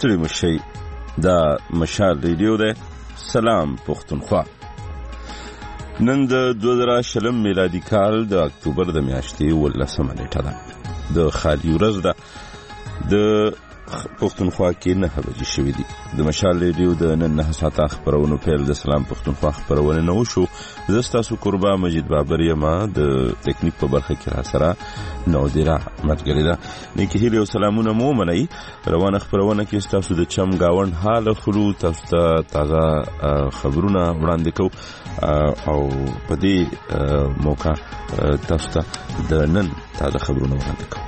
ستړي مشئ. دا مشال ریډیو ده. سلام پښتونخوا. نن د 2020 میلادي کال د اکتوبر د میاشتې 18 نیټه ده. د خالي ورځ ده. د پښتونخوا کې 9 بجې شوې دي. د مشال ریډیو د نن 9 ساعته خبرونو پیل د سلام پښتونخوا خبرونه نو شو. زه ستاسو قربا مجید بابر یم. د ټیکنیک په برخه کې را سره نو دیره متګری ده. نیکی هیله او سلامونه مو منئ. روانه خبرونه کې ستاسو د چم گاوند حال خلو تاسو ته تازه خبرونه وړاندې کوو او په دې موقع تاسو ته د نن تازه خبرونه وړاندې کوو.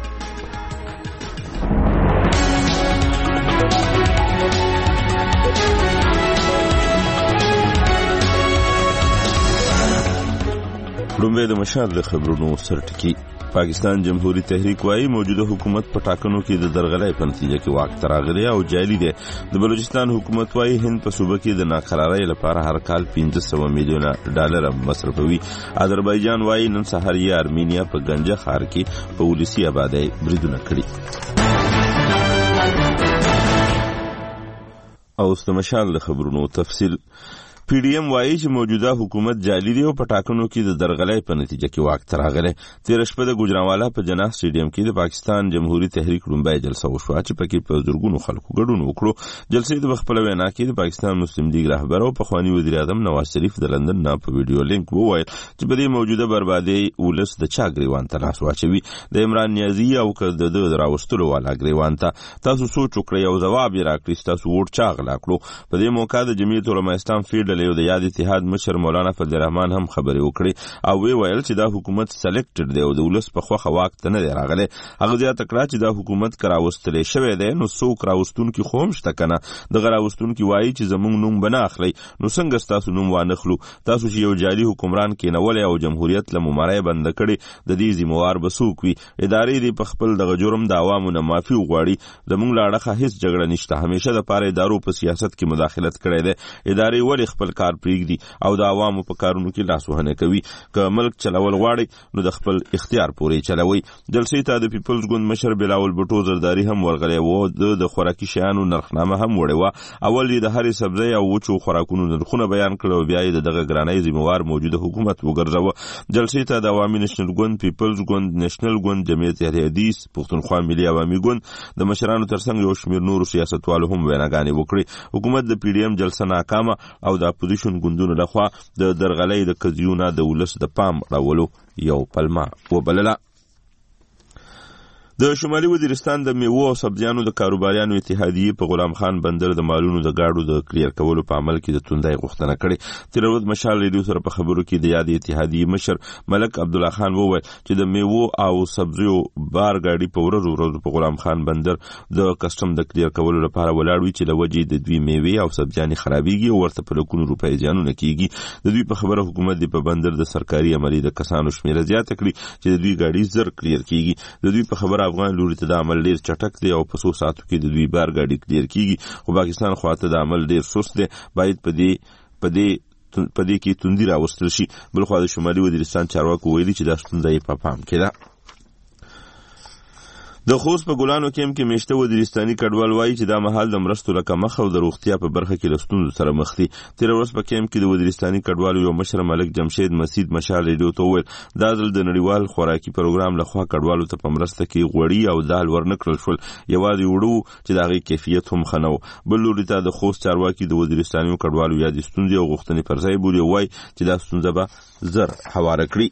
لومړی د مشال د خبرونو سرټکی. پاکستان جمهوری تحریک وايي موجوده حکومت په ټاکنو کې د درغلۍ په نتیجه کې واک ته راغلی او جعلي دی. د بلوچستان حکومت وايي هند په صوبه کې د ناقرارۍ لپاره هر کال 500 میلیونه ډالر مصرفوي. آذربایجان وايي نن سهار یې ارمینیا په گنجه ښار کې په ولسي آبادۍ بریدونه کړي. او د مشال د خبرونو تفصیل. پی ډی ایم وايي چې موجوده حکومت جعلي دی او په ټاکنو کې د درغلۍ په نتیجه کې واک ته راغلی. تېره شپه د ګوجرانوالا په جناح سټیډیم کې د پاکستان جمهوری تحریک لومړۍ جلسه وشوه چې پکې په زرګونو خلکو ګډون وکړو. جلسې د خپل وینا کې د پاکستان مسلم لیگ رهبر او پخوانی وزیر اعظم نواز شریف د لندن نه په ویډیو لینک وویل چې په دې موجوده بربادي ولس د چا ګریوان ته لاس واچوي. د عمران نیازي او د راوستلو والا ګریوان ته تاسو سوچ وکړئ او ځواب یې راکړئ. تاسو ووټ چا غلا کړو. په دې موقع د جمعیت علماء اسلام فیلډ له د یاد اتحاد مشر مولانا فضل الرحمن هم خبرې وکړي او وی ویل چې دا حکومت سلیکټډ دی او د ولس په خوخه واک ته نه دی راغلی. هغه زیاته کړه چې دا حکومت کراوستلې شوی دی نو څوک راوستونکي خو هم شته کنه. دغه راوستونکي وایي چې زموږ نوم به نه اخلئ نو څنګه ستاسو نوم وانخلو. تاسو چې یو جعلي حکمران کېنولی او جمهوریت له ممرۍ بنده کړي د دې ذمہوار به څوک وي. ادارې دې په خپل دغه جرم د عوامو نه معافي وغواړي. زموږ له اړخه هیڅ جګړه نشته. همیشه د پاره ادارو په سیاست کې مداخلت کړی دی. ادارې ولې خپل کار پرېږدي او د عوامو په کارونو کې لاس وهنه کوي. که ملک چلول غواړي نو د خپل اختیار پورې چلوي. جلسې ته د پیپلز ګوند مشر بلاول بټو زرداری هم ورغلی و. د خوراکي شیانو نرخنامه هم وړې وه. اول یې د هرې سبزۍ او وچو خوراکونو نرخونه بیان کړل او بیا یې د دغه ګرانۍ ذمہوار موجوده حکومت وګرځاوه. جلسې ته د عوامي نېشنل ګوند، پیپلز ګوند، نېشنل ګوند، جمعیت اهل حدیث، پښتونخوا ملي عوامي ګوند د مشرانو ترڅنګ یو شمېر نورو سیاستوالو هم ویناګانې وکړې. حکومت د پی ډی ایم جلسه ناکامه او د اپوزیشن ګوندونو لخوا د درغلۍ د قضیونه د ولس د پام راولو یو پلمه وبلله. د شمالي وزیرستان د میوو او سبزیانو د کاروباریانو اتحادیې په غلام خان بندر د مالونو د گاډو د کلیر کولو په عمل کې د توندۍ غوښتنه کړې. تېره ورځ مشال ریډیو سره په خبرو کې د یادې اتحادیې مشر ملک عبدالله خان وویل چې د میوو او سبزیو بار گاډي په ورځو په غلام خان بندر د کسټم د کلیر کولو لپاره ولاړ وي چې له وجې د دوی میوې او سبزیانې خرابېږي او ورته په لکونو روپۍ زیانونه کېږي. د دوی په خبره حکومت د په بندر د سرکاري عملي د کسانو شمېره زیاته کړي چې د دوی گاډي زر کلیر کېږي. د دوی په خبره افغان لوري ته د عمل ډیر چټک دی او په 100 ساعتو کې د دوی بار گاډي کلیر کیږي. خو پاکستان خواته د عمل ډیر سست دی. باید په دې کې توندي راوستل شي. بلخو د شمالي وزیرستان چارواکو ویلي چې دا ستونزه یې په پام کې ده. د خوست په ګلانو کېم کې میشته وزیرستاني کډوال وایي چې دا مهال د مرستو له کمښت او د روغتیا په برخه کې له ستونزو سره مخ دي. تېره ورځ په کېم کې د وزیرستاني کډوالو یو مشر ملک جمشید مسید مشال ریډیو ته وویل دا ځل د نړیوال خوراکي پروګرام لخوا کډوالو ته په مرسته کې غوړي او دال ورنه کړل شول. یوازې وړو چې د هغې کیفیت هم ښه نه و. بل لوري ته د خوست چارواکي د وزیرستاني کډوالو یادې ستونزې او غوښتنې پر ځای بولي او وایي چې دا ستونزه به زر هواره کړي.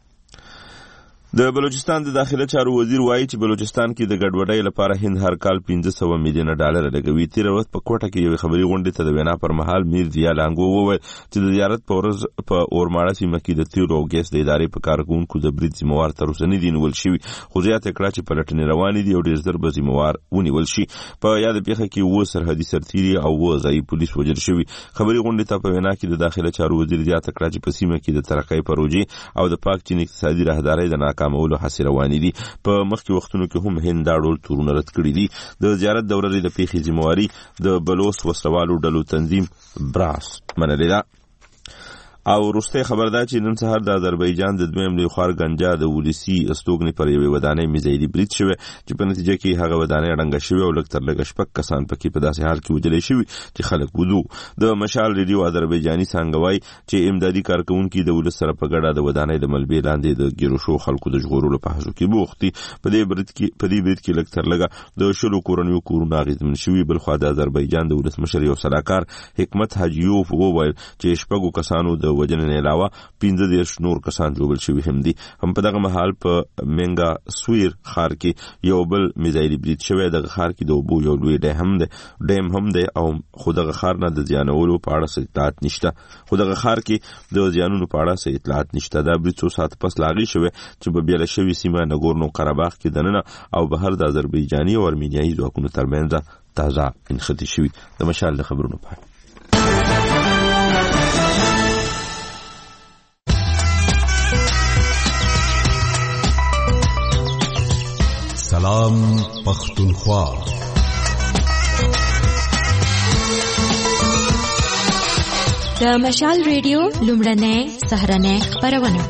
د بلوچستان د داخله چارو وزیر وایي چې بلوچستان کې د ګډوډۍ لپاره هند هر کال 500 میلیونه ډالر لګوي. تېره ورځ په کوټه کې یوې خبري غونډې ته د وینا پر مهال میر ضیا لانګو وویل چې د زیارت په ورځ په اورماړه سیمه کې د تیلو او ګیس د ادارې په کارکوونکو د برید ذمہوار تر اوسه نه دي نیول شوي. خو زیاته کړه چې پلټنې روانې دي او ډېر ژر به ذمہوار ونیول شي. په یاده پیښه کې 9 سرحدي سرتیري او 9 ځایي پولیس وژل شوي. خبري غونډې ته په وینا کې د داخله چارو وزیر زیاته کړه چې په سیمه کې د ترقۍ پروژې او د پاک چین اقتصادي راهدارۍ د ناکامولو هڅې دي. په مخکې وختونو کې هم هند دا ډول تورونه رد کړي دي. د زیارت د ورځې د پیښې ذمہواري د بلوچ وسلوالو ډلو تنظیم براس منلې ده. او وروسته خبردار چې نن سهار د آذربایجان د دویم لوی خوار ګنجا د ولسی استوګنې پر یوې ودانۍ میزایلي برید شوی چې په نتیجه کې هغه ودانۍ ړنګه شوې او لږ تر لږه 6 کسان پکې په داسې حال کې وژل شوي چې خلک ودو. د مشال ریډیو آذربایجاني څنګه وایي چې امدادي کارکونکي د ولس سره په ګډه د ودانۍ د ملبې لاندې د ګیرو شو خلکو د ژغورلو په هڅو کې بوخت دي. په دې برید کې لږ تر لږه د 10 کورنیو کورونه اغېزمن شوي. بلخوا د آذربایجان د ولسمشر یو سلاکار حکمت حاجیوف وویل چې 6 کسانو د وژنې علاوه 15 نور کسان جوړل شوي هم دي. هم په دغه مهال په منګا سویر خار کې یو بل میزایلي برید شوی. دغه خار کې د اوبو یو لوی ډیم هم دی او خو دغه خار نه د زیانولو په اړه اطلاعات نشته. خو دغه خار کې د زیانونو په اړه اطلاعات نشته. دا برید 2 ساعت پس لاغي شوی چې په بیل شوی سیمه نګورنو قرهباغ کې دننه او بهر د آذربایجاني او ارمینیایي ځواکونو ترمنځ تازه انختی شوی. د مشال د خبرونو په سلام پختونخوا. د مشال ریډیو لومړنۍ سهارنۍ خپرونه.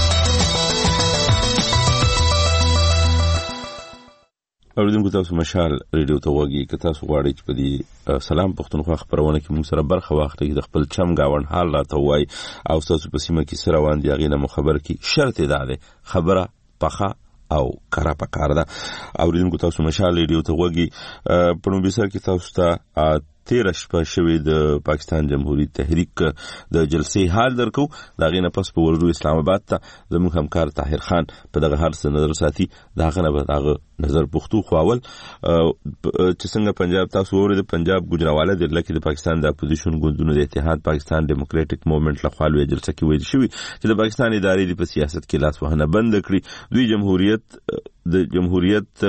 اوریدونکو تاسو مشال ریډیو ته وګورئ که تاسو غواړئ چې په دې سلام پختونخوا خبرونه کې موږ سره برخه واخلئ د خپل چم گاوند حال راته وایي او تاسو په سیمه کې سره روان دي هغې نه مو خبر کړي. شرط یې دا دی خبره پخه او کرا پکار ده. اوریدونکو تاسو مشال ریډیو ته وګورئ. په نوبیسر کې تاسو ته 13 شپه شوی د پاکستان جمهوریت تحریک د جلسې حال درکو. دا غي نه پس په ورودو اسلام آباد ته زموږ همکار طاهر خان په دغه هر څه نظر ساتي. دا غنه به دغه نظر پختو خواول چې څنګه پنجاب تاسو ورته پنجاب ګجراواله د لکه د پاکستان د اپوزیشن ګوندونو د اتحاد پاکستان ډیموکراټک موومېنټ لخوا لوی جلسه کې ویل شوی چې د پاکستان ادارې په سیاست کې لاس وهنه بند کړي. دوی جمهوریت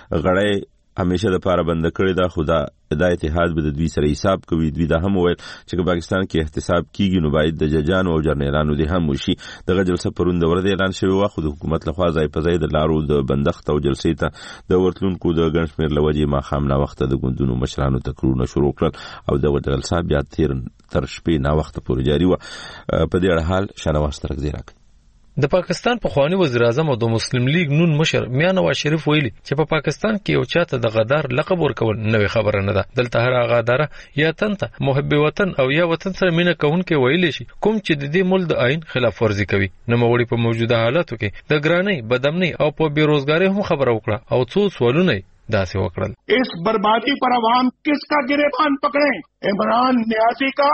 غړی همیشه د پاره بند کړی دا خدا د اتحاد به د دوی سره حساب کوي. دوی دا هم ویل چې پاکستان کې احتساب کیږي نو باید د ججانو او جرنیلانو د هم وشي. دغه جلسه پرون د ورته اعلان شوی و خو د حکومت لخوا ځای په ځای د لارو د بندښت او جلسې ته د ورتلونکو د ګڼشمیر لوجې ما خامنا وخت د ګوندونو مشرانو تکرونه شروع کړل او د جلسه بیا تر شپې نا وخت پورې جاری و. په دې اړه حال شنواز ترغزی راکړي. د پاکستان پخوانی وزیر اعظم او د مسلم لیگ نون مشر میاں نواز شریف ویلي چې په پاکستان کې یو چاته د غدار لقب ورکول نوې خبره نه ده. دلته هر غدار یا تنته محب وطن او یا وطن سره مینه کوونکې ویلي شي کوم چې د دې ملک د آئین خلاف ورزي کوي. نو موړي په موجوده حالاتو کې د ګرانۍ بدامنۍ او په بیروزګاری هم خبره وکړه او څو سوالونه داسې وکړل. اس بربادی پر عوام کس کا گریبان پکڑیں؟ عمران نیازی کا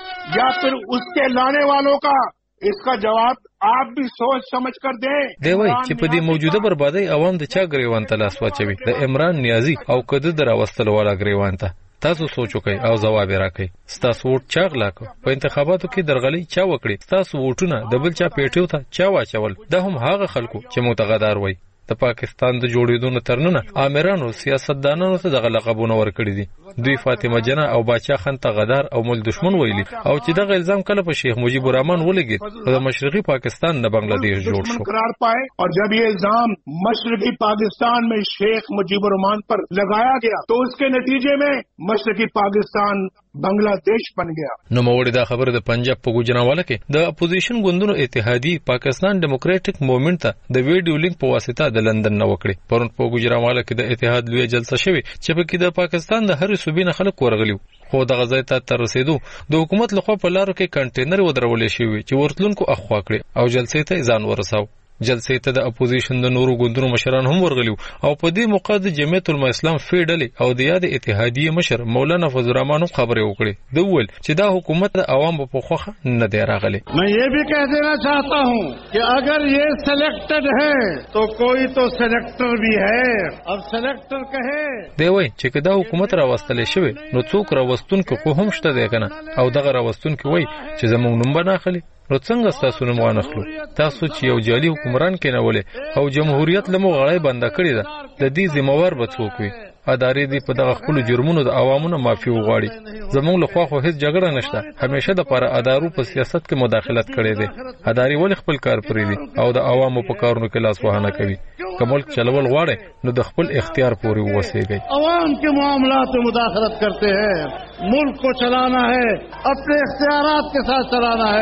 یا پھر اس کے لانے والوں کا؟ اس کا جواب آپ بھی سوچ سمجھ کر دیں. دی وای چې په دې موجوده بربادۍ عوام د چا گریوان ته لاس واچوي؟ د عمران نیازی او کده دراوستل والا گریوان ته. تاسو سوچ وکئ او ځواب راکئ. ستاسو ووټ چا غلا کړ؟ په انتخاباتو کې درغلي چا وکړي؟ ستاسو ووټونه د بل چا پیټیو ته چا واچول؟ دا هم هغه خلکو چې متغدار وای. د پاکستان د جوړېدو ترنونه آمرانو سیاستدانانو ته دغه لقبونه ورکړي دي. دوی فاطمه جنه او باچا خان ته غدار او مل دشمن ویلي او چې دغه الزام کله په شیخ مجیب الرحمن ولګید او د مشرقي پاکستان نه بنگلادیش جوړ شو. قرار پائے اور جب یہ الزام مشرقی پاکستان میں شیخ مجیب الرحمن پر لگایا گیا تو اس کے نتیجے میں مشرقی پاکستان بنگلادیش بن گیا. نو موړي دا خبره د پنجاب په ګوجرانواله کې د اپوزیشن ګوندونو اتحادی پاکستان ډیموکراټک موومېنټ ته د ویډیو لینک په واسطه د لندن نه وکړي. پرون په ګوجرانواله کې د اتحاد لوی جلسه شوی چې په کې د پاکستان د هر صوبې نه خلک ورغلي خو د غزا ته تر رسیدو د حکومت لخوا په لارو کې کنټینر ودرولې شوی چې ورتلونکو اخوا کړي او جلسې ته ځان ورساو. جلسې ته د اپوزیشن د نورو ګوندونو مشران هم ورغلي او په دې موقع د جمعیت العلماء اسلام فیډلې او د یاد اتحادیه مشر مولانا فضل الرحمن خبرې وکړي. د ول چې دا حکومت د عوام په خوخه نه دی راغلی. मैं ये भी कह देना चाहता हूँ कि अगर ये सिलेक्टेड है तो कोई तो सिलेक्टर भी है. अब सिलेक्टर कहे دی وای چې دا حکومت راوستل شوی نو څوک راوستون کې خو هم شته دی کنه او دغه راوستون کې وای چې زموږ نوم بنا خلی نو څنګه تاسو نوم وانخلو؟ تاسو چې یو جعلي حکمران کېنولې او جمهوریت لمو غړای بند کړی ده د دې ذمہوار به څوک وي؟ ادارې دې په دغه خپل جرمونو د عوامو معافي وغواړي. زموږ له خوا خو هیڅ جګړه نشته. همیشه د پر ادارو په سیاست کې مداخلت کړي دي. ادارې ولې خپل کار پرې دي او د عوامو په کارونو کې لاس وهانه کوي؟ که ملک چلول غواړي نو د خپل اختیار پورې ووسیږي. عوام کے معاملات میں مداخلت کرتے ہیں. ملک کو چلانا ہے اپنے اختیارات کے ساتھ چلانا ہے.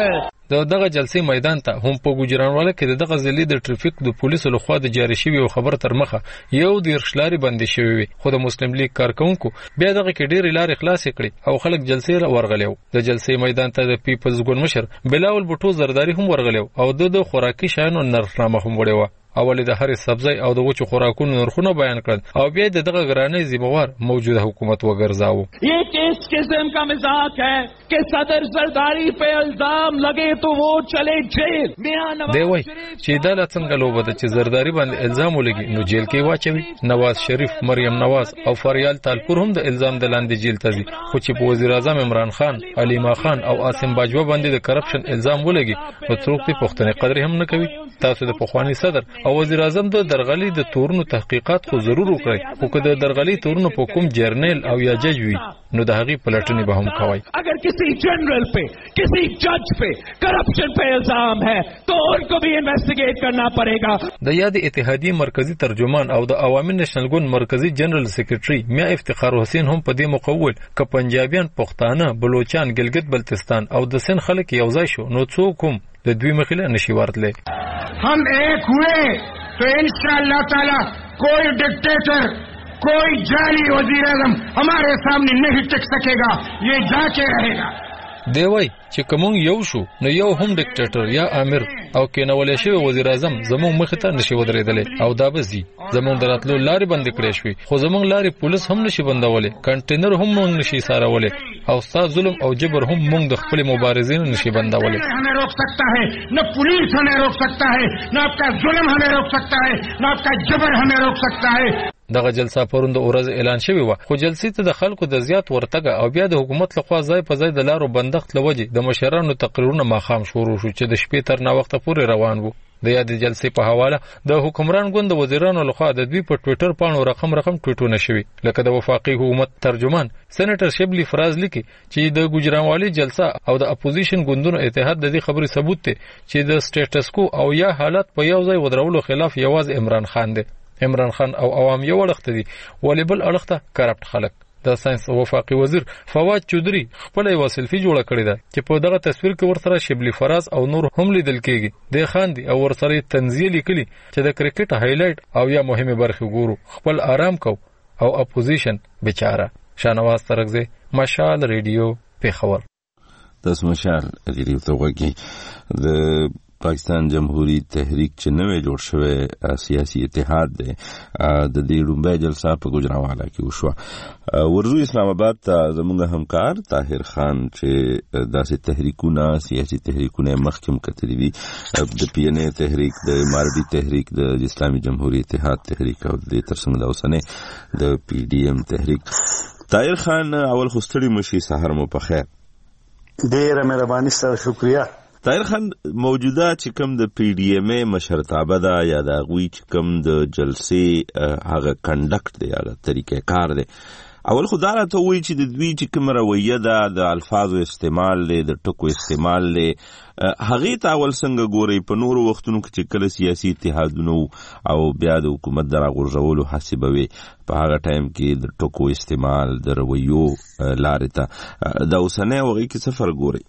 دغه جلسې میدان ته هم په ګوجرانواله کې دغه ځلې د ټریفیک د پولیسو لخوا د جاری شوی او خبر تر مخه یو د ارشلاري بندي شوی وي خو د مسلم لیگ کارکونکو بیا دغه کې ډېر لارې خلاص کړي او خلک جلسې ورغلیو د جلسې میدان ته د پیپلز ګوند مشر بلاول بوټو زرداری هم ورغلیو او د خوراکي شیانو نرخنامه هم وړي اول د هر سبزی او د وچو خوراکونو نرخونه بیان کړل او بیا د دغه ګرانۍ ذمہوار موجوده حکومت وګرځاو. یہ کس قسم کا مزاج ہے کہ صدر زرداری پہ الزام لگے تو وہ چلے جیل. دی وای چې دا څنګه لوبه ده چې زرداری باندې الزام ولګي نو جیل کې واچوي. نواز شریف، مریم نواز او فریال تالپور هم د الزام د لاندې جیل ته ځي خو چې په وزیر اعظم عمران خان، علیما خان او عاصم باجوه باندې د کرپشن الزام ولګي نو څوک په پښتني قدر هم نه کوي. تاسو د پخوانی صدر او وزیر اعظم د درغلي د تورونو تحقیقات خو ضرور وکړي خو که د درغلي تورونو په کوم جرنیل او یا جج وي نو د هغې پلټنې به هم کوي. اگر کسی جنرل پہ کسی جج پہ کرپشن پہ الزام ہے تو ان کو بھی انویسٹیگیٹ کرنا پڑے گا. د یاد اتحادیه مرکزی ترجمان او د عوامي نېشنل ګوند مرکزی جنرال سیکریټري میا افتخار حسین هم په دې مقول ک پنجابیان، پښتانه، بلوچستان، ګلګت بلتستان او د سند خلک یو ځای شو نو څوک هم د دوی مخې نشي ورتلی. हम एक हुए तो इंशाअल्लाह ताला कोई डिक्टेटर, कोई जाली वजीर आजम हमारे सामने नहीं टिक सकेगा. ये जाके रहेगा. دی وای چې کوم یو شو نو یو هم ډیکټیټر یا امیر او کینولې شوی وزیر اعظم زموږ مخ ته نشي ودرېدل او دا بزي زموږ دراتلو لارې بند کړې شوې خو زموږ لارې پولیس هم نشي بندولې، کنټینر هم موږ نشي سارولې او ستا ظلم او جبر هم موږ د خپل مبارزین نشي بندولې. हमें रोक सकता है न पुलिस हमें रोक सकता है न आपका जुल्म हमें रोक सकता है न आपका जबर हमें रोक सकता है. دغه جلسه پرون د ورځ اعلان شوی و خو جلسې ته د خلکو د زیات ورتګه او بیا د حکومت لخوا ځای په ځای د لارو بندښت لوجه د مشرانو تقریرونه ماخام شروع شو چې د شپې تر نا وخته پورې روان وو. د یاد جلسې په حواله د حکمران ګوند وزیرانو لخوا د دوی په ټوئیټر پاڼو رقم ټویټونه شوي لکه د وفاقي حکومت ترجمان سېنیټر شبلی فراز لیکي چې د ګوجرانوالي جلسه او د اپوزیشن ګوندونو اتحاد د دې خبرې ثبوت دی چې د سټیټس کو او یا حالت په یو ځای ودرولو خلاف یوازې عمران خان دی. عمران خان او عوام یو اړخته دي ولې بل اړخته کرپټ خلک. د ساينس او وفاقي وزیر فواد چودري خپل یو سلفي جوړه کړې ده چې په دغه تصویر کې ورسره شبلی فراز او نور هم لیدل کېږي. د خان دي او ورسره تنزیه لیکلي چې د کرکټ هایلایټ او یا مهمه برخه ګورو خپل آرام کو او اپوزیشن بیچاره. شانواز ترغزه، مشال ریډیو، پیښور. تاسو مشال ریډیو ته وګورئ. د پاکستان جمهوری تحریک چې نوې جوړ شوی سیاسي اتحاد دی د دې لومړۍ جلسه په ګوجرانواله کې وشوه. ورزو اسلام آباد ته زموږ همکار طاهر خان چې داسې تحریکونه سیاسي تحریکونه مخکې کتلي دي د پی ان اے تحریک، د امارتي تحریک، د اسلامي جمهوری اتحاد تحریک او د ترڅنګ د اوسنۍ د پی ډی ایم تحریک. طاهر خان اول خو ستړي مشي، سحر مو په خیر. ډیره مهرباني سره شکریہ. طاهر خان موجوده چې کوم د پی ډی ایم ای مشرتابه ده یا د هغوی چې کوم د جلسې هغه کنډکټ دی هغه طریقه کار دی، اول خو دا راته وایي چې د دوی چې کوم رویه ده د الفاظو استعمال دی د ټکو استعمال دی هغې ته اول څنګه ګورئ په نورو وختونو کې چې کله سیاسي اتحادونه او بیا د حکومت د راغورځولو هڅې به وي په هغه ټایم کې د ټکو استعمال د رویو لارې ته د اوسنۍ هغې کې څه فرق ګورئ؟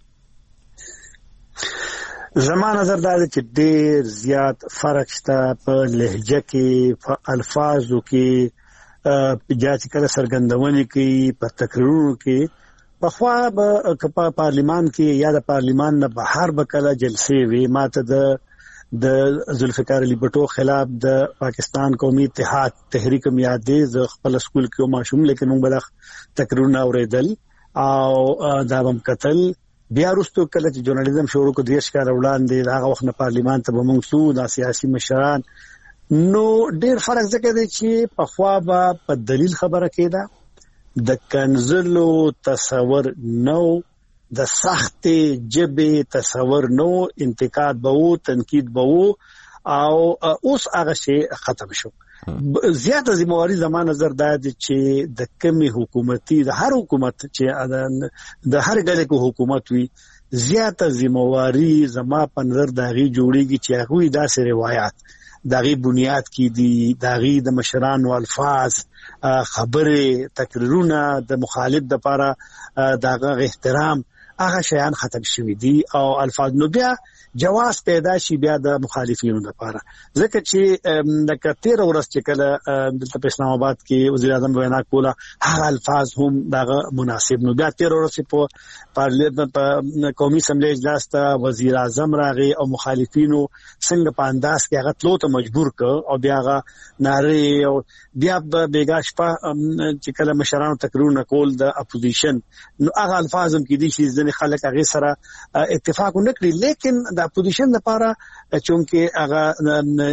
زما نظر دا دی چې ډېر زیات فرق شته په لهجه کې، په الفاظو کې، چې کله څرګندونې کوي، په تقریرونو کې. پخوا به په پارلیمان کې یا د پارلیمان نه بهر به کله جلسې وي، ما ته د ذوالفقار علي بټو خلاف د پاکستان قومي اتحاد تحریک هم یاد دی. زه خپل سکول کې ماشوم لیکن موږ به تقریرونه اورېدل او دا به م کتل. بیا وروسته کله چې ژورنالیزم شروع کړ 30 کاله وړاندې هغه وخت نه پارلیمان ته به موږ څو دا سیاسي مشران نو ډېر فرق ځکه دی چې پخوا به په دلیل خبره کېده، د کنزلو تصور نو، د سختې ژبې تصور نو، انتقاد به و، تنقید به و او اوس هغه شی ختم شو. زیاته ذمہواری زما نظر دا دی چې د کمی حکومتي د هر حکومت چې د هر ډلې کو حکومت وي زیاته ذمہواری زما په نظر دا غي جوړیږي چې هغه داسې روایت دا غي بنیاد کې دي، دا غي د مشرانو الفاظ، خبره، تقریرونه د مخالف د لپاره دا غي احترام هغه شیان ختم شوي دي او الفاظ نو بیا جواز پیدا شي بیا د مخالفینو لپاره ځکه چې د کتیر ورځ چې کله د اسلام آباد کې وزیر اعظم وینا کوله هغه الفاظ هم دغه مناسب نو بیا تیر ورځ په پارلیمنت په قومي اسمبلی اجلاس ته وزیر اعظم راغی او مخالفینو څنګه په انداز کې هغه تلو ته مجبور کړ او بیا هغه ناره او بیا بیګا شپه چې کله مشرانو تقریرونه کول د اپوزیشن نو هغه الفاظ هم کې دي چې ځینې خلک هغه سره اتفاق نکړي لیکن د اپوزیشن لپاره چونکه هغه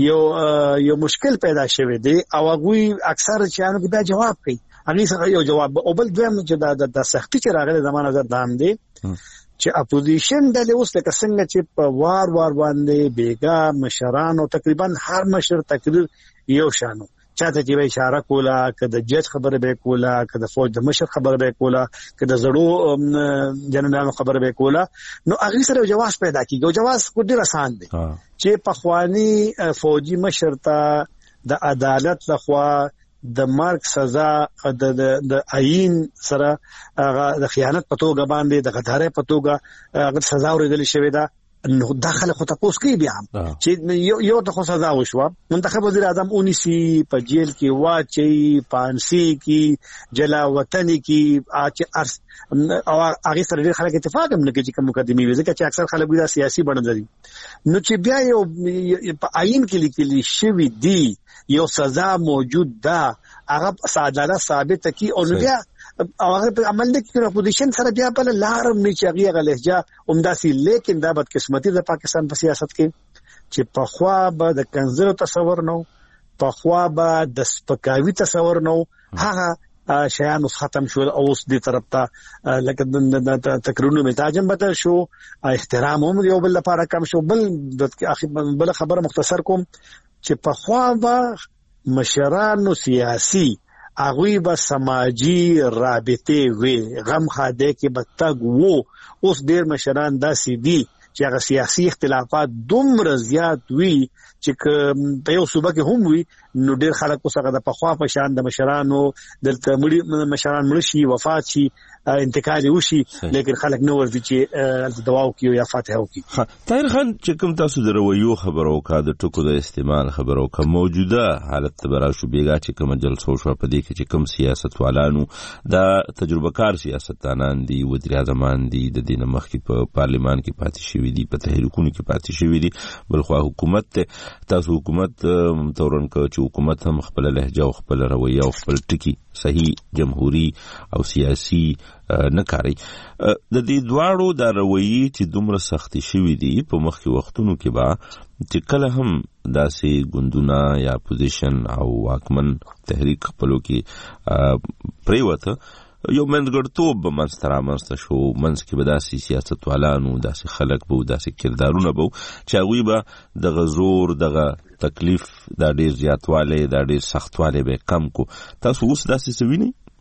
یو مشکل پیدا شوی دی او هغه اکثر چانو کې دا جواب کوي هغه سره یو جواب او بل دویم چې د سختي چې راغلي زمانه نظر دام دی چې اپوزیشن د اوس لکه څنګه چې په وار باندې بیګا مشرانو تقریبا هر مشر تقریر یو شانو چاته چې اشاره کوله کده جج خبره به کوله کده فوج د مشر خبره به کوله کده زړو جنرالانو خبره به کوله نو هغه سره جواز پیدا کیږي او جواز کو ډیر آسان دی چې پخوانی فوجي مشر ته د عدالت لخوا د مرګ سزا د عین سره هغه د خیانت په توګه باندې د غدارۍ په توګه هغه سزا ورکړل شوې ده نو داخله خو تاسو کوي بیا چې یو د خو سزا وشو منتخب وزیر اعظم اونیسی په جیل کې واچي پانسی کې جلا وطنی کې اچ او هغه سره ډېر خلک اتفاق هم نه کوي چې مقدمي وي ځکه چې اکثر خلک دا سیاسي بڼه لري نو چې بیا یو په عین کې لیکلي شوی دی یو سزا موجود ده هغه عدالت ثابت کی او بیا او هغه په عمل نه کې اپوزیشن سره بیا په لارم نه چاغي غ لهجه عمداسي لیکن دا بدقسمتي د پاکستان په سیاست کې چې په خوا به د کنزر تصور نو په خوا به د سپکاوي تصور نو هغه شیان ختم شو او اوس دې طرف ته لکه د تقریرونو متاجم بدل شو احترام هم یو بل لپاره کم شو بل خبره مختصر کوم چې په خوا به مشرانو سیاسي اغوی با سماجی رابطه وی غم خاده کې بتګ وو اوس ډیر مشران داسې دي چې هغه سیاسي اختلافات دومره زیات وي چې په یو صوبه کې هم وي نو ډیر خلک اوس هغه د پخوا په شان د مشرانو دلته مشران مرشي وفات شي انتقال وشي لیکن خلک نو ورځي چې دواو کې یا فاتحه وکي طاهر خان چې کوم تاسو درویو خبرو کا د ټکو د استعمال خبرو کا موجوده حالت تبرا شو بیګا چې کوم جلسو شو په دې کې چې کوم سیاستوالانو د تجربه کار سیاستدانان دي وزیر اعظمان دي د دین مخکې په پارلیمان کې پاتې شوی دي په تحریکونو کې پاتې شوی دي بلخو حکومت تاسو حکومت تورن کو چې حکومت هم خپل لهجه او خپل رویه او خپل ټکی صحیح جمهوری او سیاسي نه کاری د دې دواړو د رویې چې دومره سختي شوی دي په مخکې وختونو کې با چې کله هم داسې ګوندونه یا اپوزیشن او واکمن تحریک خپلو کې پریوته یو منځګړتوب به منځته شو منځ کې به داسې سیاستوالانو داسې خلک به داسې کردارونه به چې هغوی به دغه زور دغه تکلیف دا ډېر زیاتوالی دا ډېر سختوالی به کم کو تاسو اوس داسې څه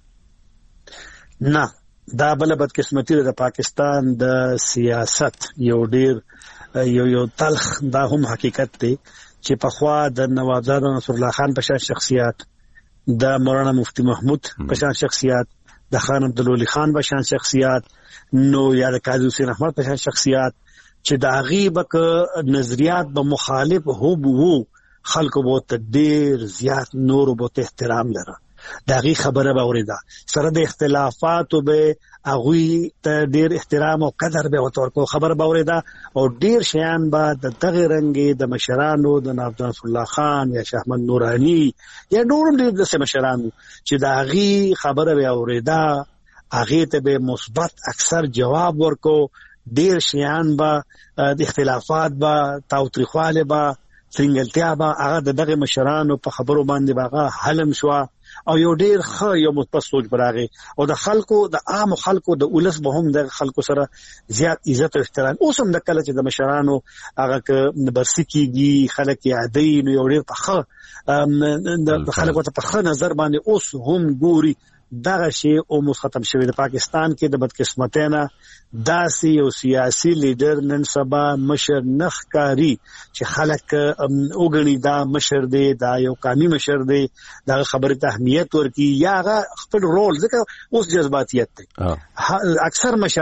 وینئ نه دا بل بدقسمتي د پاکستان د سیاست یو ډېر یو تلخ دا هم حقیقت دی چې په خوا د نواب نصر الله خان په شان شخصیات د مولانا مفتی محمود په شان شخصیات د خان عبدالولی خان په شان شخصیات نو یا د قاضي حسین احمد په شان شخصیات چې د غیبک نظریات به مخالف وو خلکو بہت ډیر زیات نور بہت احترام لره دغه خبره به اوریدا سره د اختلافات به اغوی ته ډیر احترام او قدر به ورکو خبره به اوریدا او ډیر شیان به د دغه رنګي د مشرانو د نافذ نصر الله خان یا شاه احمد نورانی یا نورم ډیر د مشرانو چې دغه خبره به اوریدا هغه ته به مثبت اکثر جواب ورکو ډیر شیان به د اختلافات به تاوتریخواله به سنگلتیا به هغه دغه مشرانو په خبرو باندې باغه حلم شو او یو ډیر ښه یو مثبت سوچ براغه او د خلکو د عام خلکو د اولس به هم د خلکو سره زیات عزت او احترام اوس هم د کله چې د مشرانو هغه ک برسکیږي خلک عادي نو یو ډیر په ښه د خلکو ته په ښه نظر باندې اوس هم ګوري دغه شی او ختم شوی د پاکستان کې د بدقسمتینا داسې یو سیاسي لیډر نن سبا مشر نخکاری چې خلک وګڼي دا مشر دی دا یو قومي مشر دی دا خبره ته اهمیت ورکي یا خپل رول ځکه اوس جذباتیت دی اکثر مشران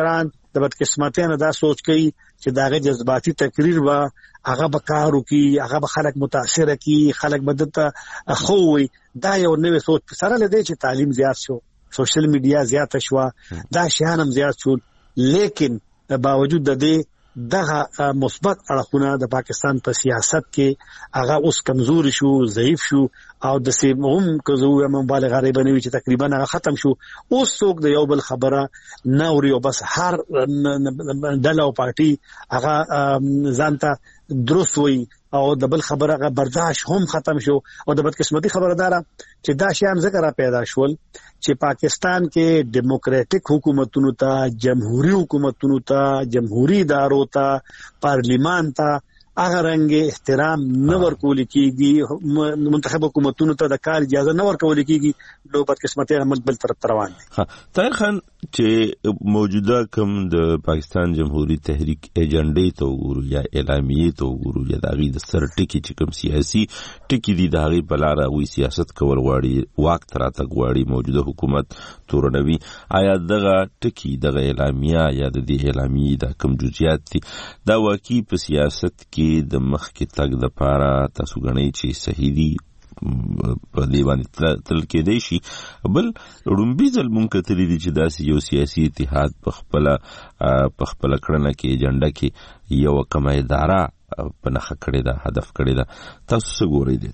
د بدقسمتۍ نه دا سوچ کوي چې داغه جذباتي تقریر وا هغه به کارو کی هغه به خلک متاثر کی خلک بدته خووي دا یو نوې سوچ سره لدی چې تعلیم زیات شو سوشل میډیا زیات شو دا شیان هم زیات شو لیکن باوجود د دې دغه مثبت اړخونه د پاکستان په سیاست کې هغه اوس کمزوري شو ضعیف شو او د سیمهم کوزو مبالغه غریب نه چې تقریبا هغه ختم شو اوس څوک د یو بل خبره نه اوري او بس هر ډله او پارټي هغه ځانته درست وي او د بل خبره هغه برداشت هم ختم شو او د بدقسمتي خبردار چې دا شیان ذکر پیدا شول چې پاکستان کې ډیموکراټک حکومتونو ته جمهوریت حکومتونو ته جمهوریت ادارو ته پارلیمان ته هغه رنګ احترام نه ورکول کیږي منتخب حکومتونو ته د کار اجازه نه ورکول کیږي نو بدقسمتي عمل بل طرف روان دي. طاهر خان چې موجوده کوم د پاکستان جمهوریت تحریک ایجنډې ته وګورو یا اعلامیې ته وګورو یا د غي د سر ټکی چې کوم سیاسي ټکی دي د غي په لار وی سیاست کول غواړي واک تراته غواړي موجوده حکومت تورنوي آیا دغه ټکی دغه اعلامیه یا د دې اعلامیې د کوم جزئیات دي دا واقعي په سیاست کې د مخ کې تګ د پاره تاسو غنئ چې صحیح دي په دې باندې تل کې دی شي بل رومبي ځل مونږ کتلی دي چې داسې یو سیاسي اتحاد په خپل کړنه کې ایجنډا کې یو کومه اداره په نخښه کړې ده هدف کړې ده تاسو څه ګورئ دي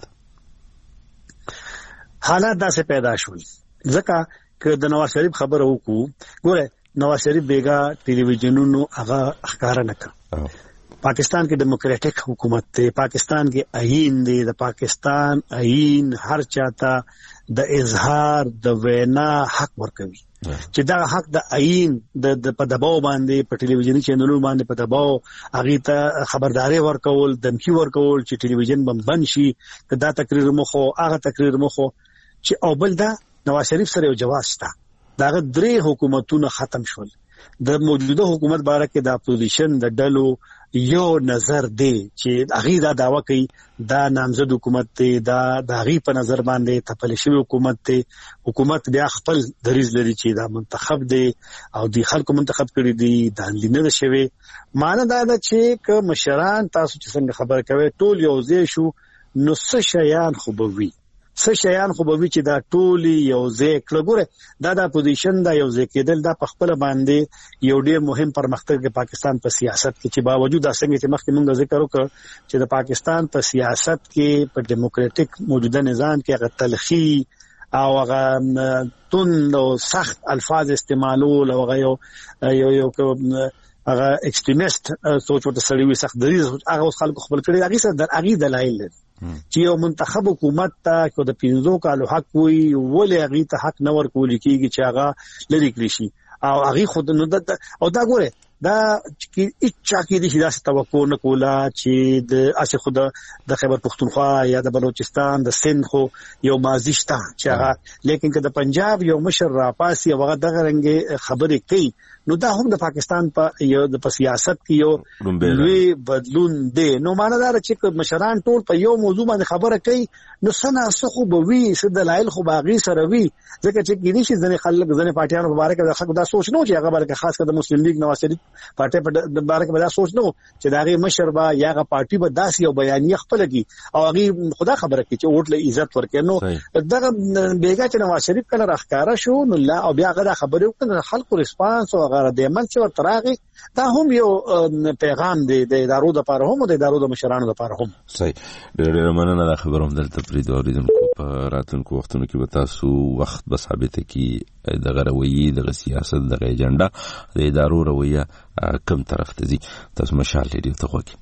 حالات داسې پیدا شول ځکه که د نواز شریف خبره وکړو ګوره نواز شریف بیګا ټلویزیونونو هغه ښکارا نه کړ پاکستان کې ډیموکراټک حکومت ته پاکستان کې آئین دی د پاکستان آئین هر چاته د اظهار د وینا حق ورکوي چې دا حق د آئین د په دباو باندې په ټلویزیونی چینلونو باندې په دباو هغه ته خبرداري ورکول دمکی ورکول چې ټلویزیون بند شي دا تقریر مخو هغه تقریر مخو چې او بل دا نواز شریف سره یو جواز شته دا درې حکومتونه ختم شول د موجوده حکومت باره کې د اپوزیشن د ډلو یو نظر دی چې هغه دا داوا کوي دا نامزد حکومت دی دا د هغه په نظر باندې تپل شوی حکومت بیا خپل دریز لري چې دا منتخب دی او د خلکو منتخب کړي دي دا نه شوی معنی دا ده چې ک مشران تاسو چې څنګه خبر کوي ټول یو ځای شو نو څه شیان خوبوي چې دا ټولي یو ځای کړګوره دا د اپوزیشن دا یو ځای کېدل دا په خپل باندې یو ډېر مهم پرمختګ د پاکستان په سیاست کې چې باوجود دا څنګه چې مخکې موږ ذکر وکړ چې د پاکستان په سیاست کې په ډیموکراټک موجوده نظام کې هغه تلخی او هغه تند او سخت الفاظ استعمالول او هغه یو هغه ایکستریمیست سوچ ورته سړی وي سخت دریز هغه اوس خلکو خپل کړي هغه سره د هغه دلایل لري چې یو منتخب حکومت ته کو د 15 کالو حق وي ولې هغه ته حق نه ورکول کیږي چې هغه لری کړی شي او هغه خود نو او دا ګوره دا چې اچا کې دي چې دا توقع نه کولا چې د اسه خود د خیبر پختونخوا یا د بلوچستان د سند خو یو ماضی شته چې هغه لیکن که د پنجاب یو مشر را پاسي هغه دغه رنګ خبرې کوي نو دا هم د پاکستان په یو د سیاست کې یو لوی بدلون دی نو معنی دا چې مشران ټول په یو موضوع باندې خبره کوي نو سنا سخو بوي څه دلایل خو باغی سره وي ځکه چې کینی شي ځنې خلک ځنې پارټیانو مبارک د حق دا سوچ نو چې هغه برکه خاص کر د مسلم لیگ نواز شریف پارټي په مبارک به دا سوچ نو چې داغه مشر با یاغه پارټي به داسې یو بیانیه خپل کی او هغه خدا خبره کوي چې ووټ له عزت ورکړي نو دغه بیګا چې نواز شریف کله راخکارا شو نو لا او بیا هغه خبره وکړه خلکو ریسپانس او هغه د عمل چې تراغي دا هم یو پیغام دی د ادارو د لپاره هم د ادارو د مشرانو لپاره هم صحیح ډېر مننه دا خبروم دلته پرې دوریدونکو په راتلونکو وختونو کې به تاسو وخت به ثابت کی د غروي د سیاست د ایجنډا د ادارو رویه کوم طرف ته ځي تاسو مشال لري ته خوږی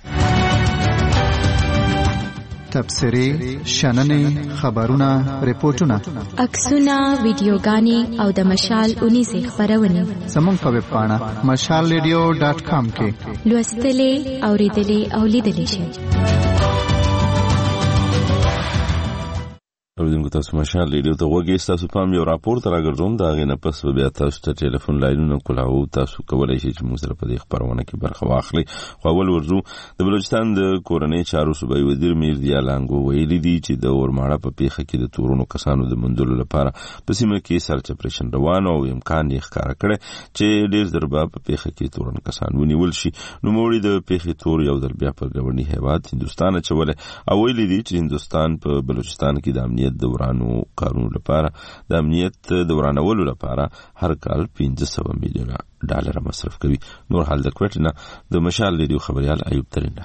تبصرې شننې خبرونه ریپورتونه عکسونه ویډیوګانې او د مشال 19 خبرونه زموږ په ویب پاڼه mashalradio.com کې لوستلې اوریدلې او لیدلې شئ اوریدونکو تاسو مشال ریډیو ته وګورئ. تاسو پام یو راپور تر راګرځوم دا غینه پس بیا تاسو ته ټلیفون لاینونه کولاو. تاسو کولای شئ چې موږ سره په دې خبرونه کې برخه واخلئ. خو اول ورزو د بلوچستان د کورنۍ چارو صوبایي وزیر میر ضیا لانګو ویلي دي چې د اورماړه په پیښه کې د تورونو کسانو د موندلو لپاره په سیمه کې سرچ اپریشن روان او امکان یې ښکاره کړی چې ډېر ژر به په پیښه کې تورن کسان ونیول شي. نوموړي د پیښې تور یو ځل بیا پر ګاونډي هیواد هندوستان اچولی او ویلي دي چې هندوستان په بلوچستان کې د امنیت د ورانو کارونو لپاره د امنیت د ورانولو لپاره هر کال 500 میلیونه ډالر مصرف کوي. نور حال د کوټ نه د مشال ریډیو خبريال ایوب ترین.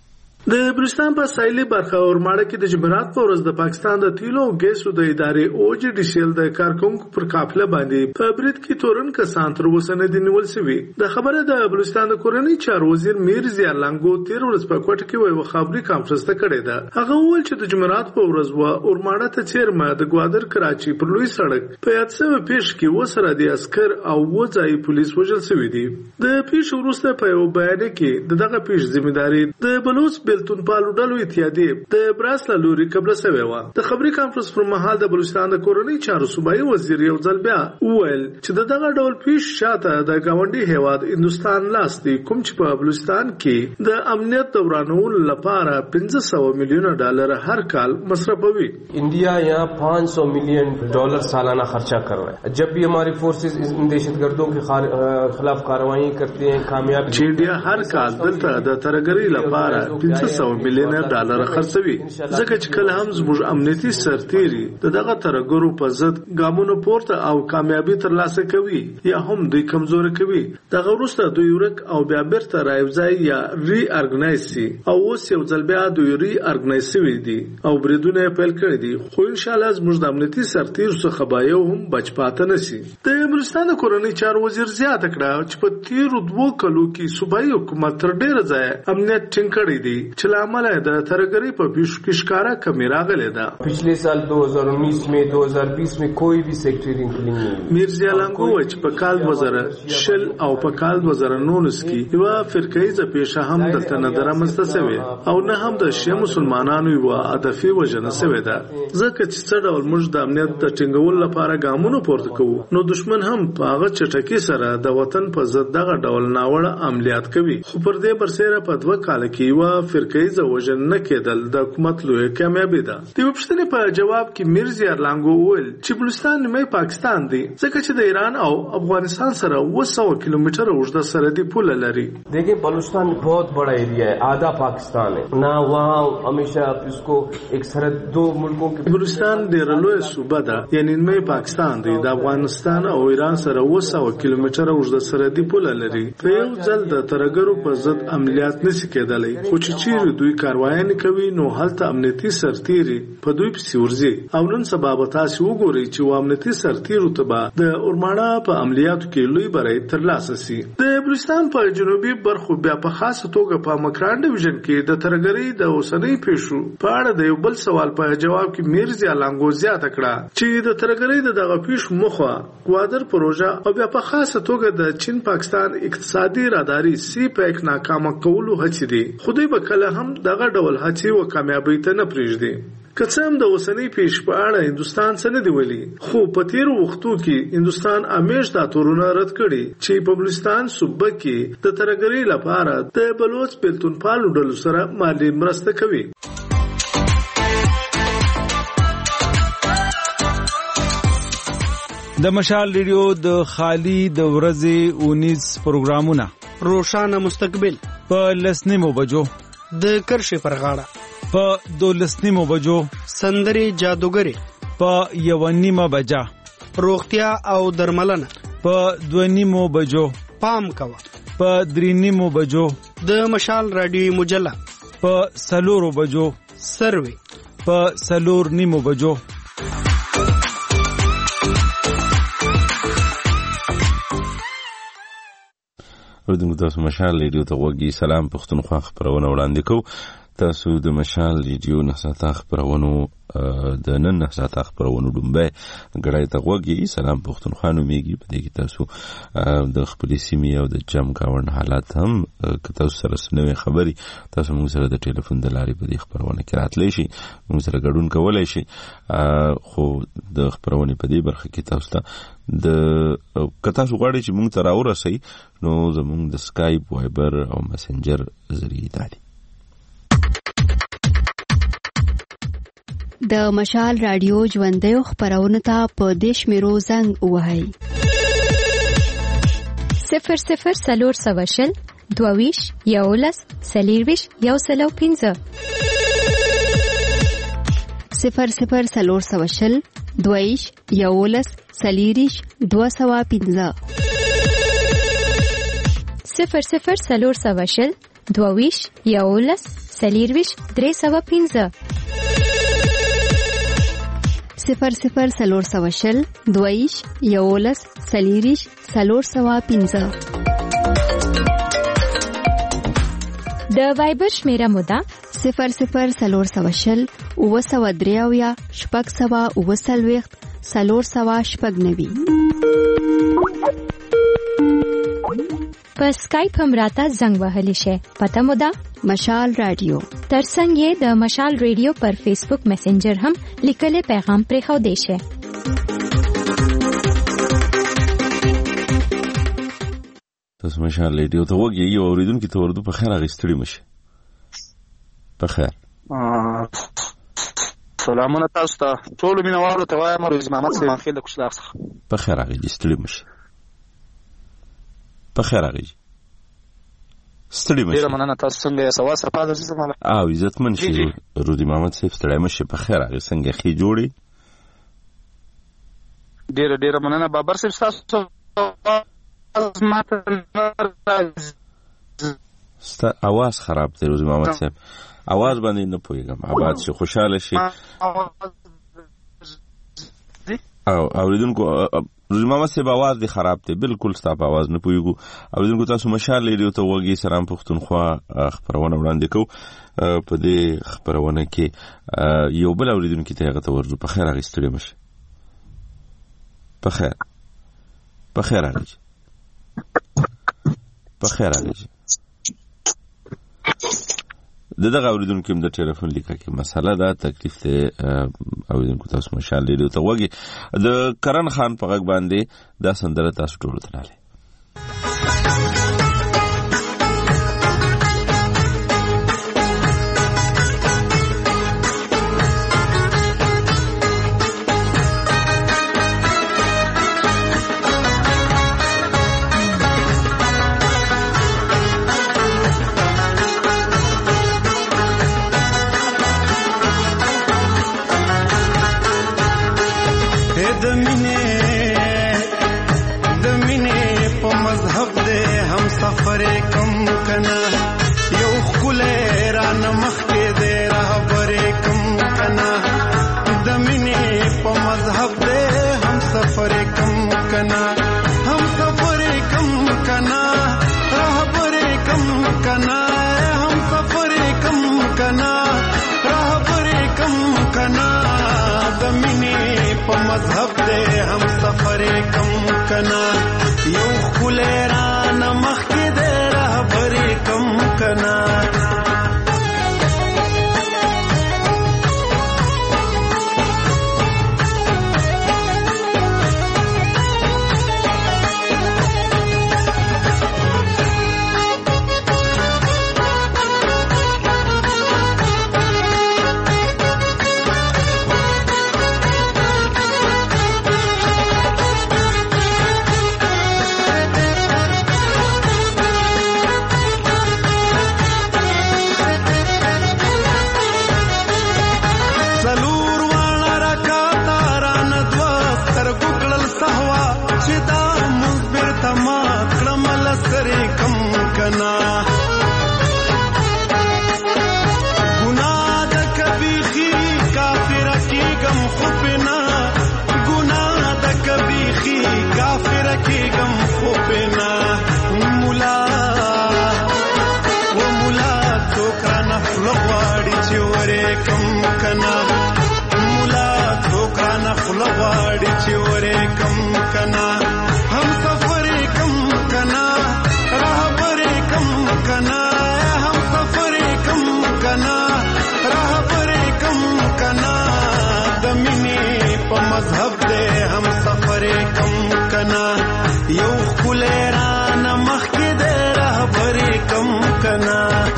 د بلوچستان په سایلي برخه اورماړه کې د جمعرات په ورځ د پاکستان د تیلو او ګیسو د ادارې او جی ډي سي ال د کارکونکو پر قافله باندې په برید کې تورن کسان تر اوسه نه دي نیول شوي. د خبره د بلوچستان د کورنۍ چارو وزیر میر ضیا لانګو تیر ورځ په کوټه کې یو خبري کانفرنس ته کړی ده. هغه وویل چې د جمعرات په ورځ و اورماړه ته چیرمه د ګوادر کراچي پر لوی سړک په یاد سوي پیښ کې وسره د عسكر او وځای پولیس وژل شوی دي. د پیښ وروسته په یو بیان کې دغه پیښ ځمېداري د بلوچ بلتون پالو ډلو اتحادیې د براسلا لوري قبل سوی و. د خبري کانفرنس پر مهال د بلوچستان د کورنۍ چارو صوبایي وزیر یو ځل بیا وویل چې دغه ډول پیښ شاته د ګاونډي هیواد هندوستان لاس دی کوم چې په بلوچستان کې د امنیت دورانولو لپاره 500 میلیون ډالر هر کال مصرفوي. इंडिया यहाँ 500 मिलियन डॉलर सालाना खर्चा कर रहा है. जब भी हमारी फोर्सेस इन दहशतगर्दों के खिलाफ कार्रवाई करते हैं कामयाब इंडिया हर کال دلته د ترګری لپاره 500 میلیون ډالر خرڅوي. ځکه چې کله هم زموږ امنیتي سرتیري دغه ترګرو په ضد ګامونو پورته او کامیابی ترلاسه کوي یا هم دوی کمزوري کوي دغه وروسته دوی ورک او بیا بیرته راځي یا ری ارګنایز سي او اوس یو ځل بیا دوی ری ارګنایز سوي دي او بریدونه پیل کړی دي. خو ان شاء الله زموږ د امنیتي سرتیرو څخه به یو هم بچ پاتې نشي. د بلوچستان د کورنۍ چارو وزیر زیاته کړه چې په تیرو 2 کلو کې صوبایي حکومت تر ډیره ځای امنیت ټینګ کړی دی چې عمل د ترګری په پیښو کې ښکارا کمی راغلی ده. पिछले साल 2019 में 2020 में कोई भी सेक्टरिंग नहीं. میر ضیا لانګو چې په کال 2000 او په کال 2019 کې یو فرقایي پیښه هم دلته نه درمسته شوی او نه هم د شیعه مسلمانانو یو هدفي وجنه شوی ده. ځکه چې څه ډول موږ د امنیت د ټینګولو لپاره ګامونه پورته کوو نو دشمن هم په هغه چټکی سره د وطن په ضد دغه ډول ناوړه عملیات کوي. خو پر دې برسېره په 2 کال کې یو فرقایي وجن نه کېدل د حکومت لوی کامیابی ده. د وبښتنې په جواب کې میر ضیا لانګو وویل چې بلوچستان نیمه پاکستان دی ځکه چې د ایران او افغانستان سره 200 کیلومتر اوږده سرحدي پول لري. देखिए बलूचिस्तान बहुत बड़ा एरिया है, आधा पाकिस्तान है ना. वहाँ हमेशा इसको एक सरहद दो मुल्कों के بلوچستان ډېر لوی صوبه ده یعنی نیمه پاکستان دی د افغانستان او ایران سره 200 کیلومتر اوږده سرحدي پول لري. په یو ځل د ترګرو په ضد عملیات نشي کېدلی خو چې دوی کاروایي کوي نو هلته امنیتي سرتیري په دوی پسې ورځي او نن سبا به تاسو وګورئ چې امنیتي سرتیرو ته به د اورماړه په عملیاتو کې لوی بری ترلاسه شي. د بلوچستان په جنوبي برخو بیا په خاصه توګه په مکران ډیویژن کې د ترګری د اوسنۍ پیښو په اړه د یو بل سوال په جواب کې میر ضیا لانګو زیاته کړه چې د ترګری د دغه پیښو مخه کوادر پروژه او بیا په خاصه توګه د چین پاکستان اقتصادي راداري سی پیک ناکامه کولو هڅې دي. خدای به کله هم دغه ډول هڅې او کامیابی ته نه پریږدي. کڅم د اوسنۍ پیښ په اړه هندوستان څه نه دی ویلي خو په تیرو وختو کې هندوستان همیش دا تورونه رد کړي چې په بلوچستان صوبه کې د ترګری لپاره د بلوچ بلتون پالو ډلو سره مالی مرسته کوي. د مشال ریډیو د خالی د ورځې 19 پروګرامونه روشانه مستقبل په لسنیمو بجو د کرشي پر غاړه په 12 بجو سندري جادوګری په 1 بجا روغتیا او درملنه په 2 بجو پام کوا په 3 بجو د مشال رادیو مجله په 4 بجو سروي په 4 بجو ودونکو تاسو مشال ریډیو ته وګورئ. سلام پښتونخوا خبرونه وړاندې کوو. تاسو د مشال ریډیو نهساته خبرونو د نن نهساته خبرونو ډومبه غړای ته وګي. سلام پښتونخوا نومیږي. په دې کې تاسو د خپل سیمې او د جام گاوند حالات هم کته سره سنوي خبري تاسو موږ سره د ټلیفون د لارې په دې خبرونه کې راتلی شي، موږ سره ګډون کولای شي. خو د خبرونه په دې برخه کې تاسو ته د کته سو غواړي چې موږ ته راورسي نو زموږ د سکایپ، وایبر او میسنجر ذریعہ دالي. د مشال رادیو ژوندۍ خبرونه ته په دیش میرو زنګ وهاي 00 سلور سواشل دوویش یولس سلیرویش یو سلو 15 00 سلور سواشل دوویش یولس سلیریش 215 00 سلور سواشل دوویش یولس سلیرویش 315 00 سلور سواشل دویش یولس سلیریش سلور سوا 15 د وایبر شمیره مودا 00 سلور سواشل وسودریاویا شپږ سوا وسلويخت سلور سوا شپږ نوي. په سکایپ هم راته زنګ وهلی شي. پته مودا مشال رادیو. ترڅنګ یې د مشال رادیو پر فیسبوک میسنجر هم لیکل پیغام پرې خو دی شي. تاسو مشال رادیو ته وګورئ یو اوریدونکو ته ورته په خیر غوښتلی مشه. په خیر. سلامونه تاسو ته ټول مینوالو ته وایم روز محمد سلام خیل د کوشلاخ څخه. په خیر غوښتلی مشه. په خیر غوښتلی ستړي مشه. ډیر مننه. تاسو څنګه یې؟ سوا سره پاده شي زموږ او عزتمن شي. رودي محمد صاحب ستړي مشه. په خیر هغه څنګه خې جوړي. ډیر مننه بابر صاحب. تاسو اواز خراب دی رودي محمد صاحب. اواز باندې نه پوهیږم. آباد شي، خوشاله شي. او اوریدونکو رودي محمد صاحب आवाज دی خراب دی. بالکل ستاسو आवाज نه پوهیږو. اوریدونکو تاسو مشال ریډیو ته وګورئ. سلام پښتونخوا خبرونه وړاندې کوو. په دې خبرونه کې یو بل اوریدونکو ته هغه ته ورځو. په خیر غوښتلی مشه. په خیر. په خیر راځي. په خیر راځي. دغه اوریدونکو هم د ټلیفون لیکه کې مسله ده تکلیف ته اوریدونکو تاسو مشال ریډیو ته وګورئ. د کرن خان په غږ باندې دا سندره تاسو ټول ته راځي. کنا مولا څوکانه خلواړي چې ورې کم کنا هم سفر کم کنا رهبر کم کنا هم سفر کم کنا رهبر کم کنا د مینې په مذهب دې هم سفر کم کنا یو خلران مخکې دې رهبر کم کنا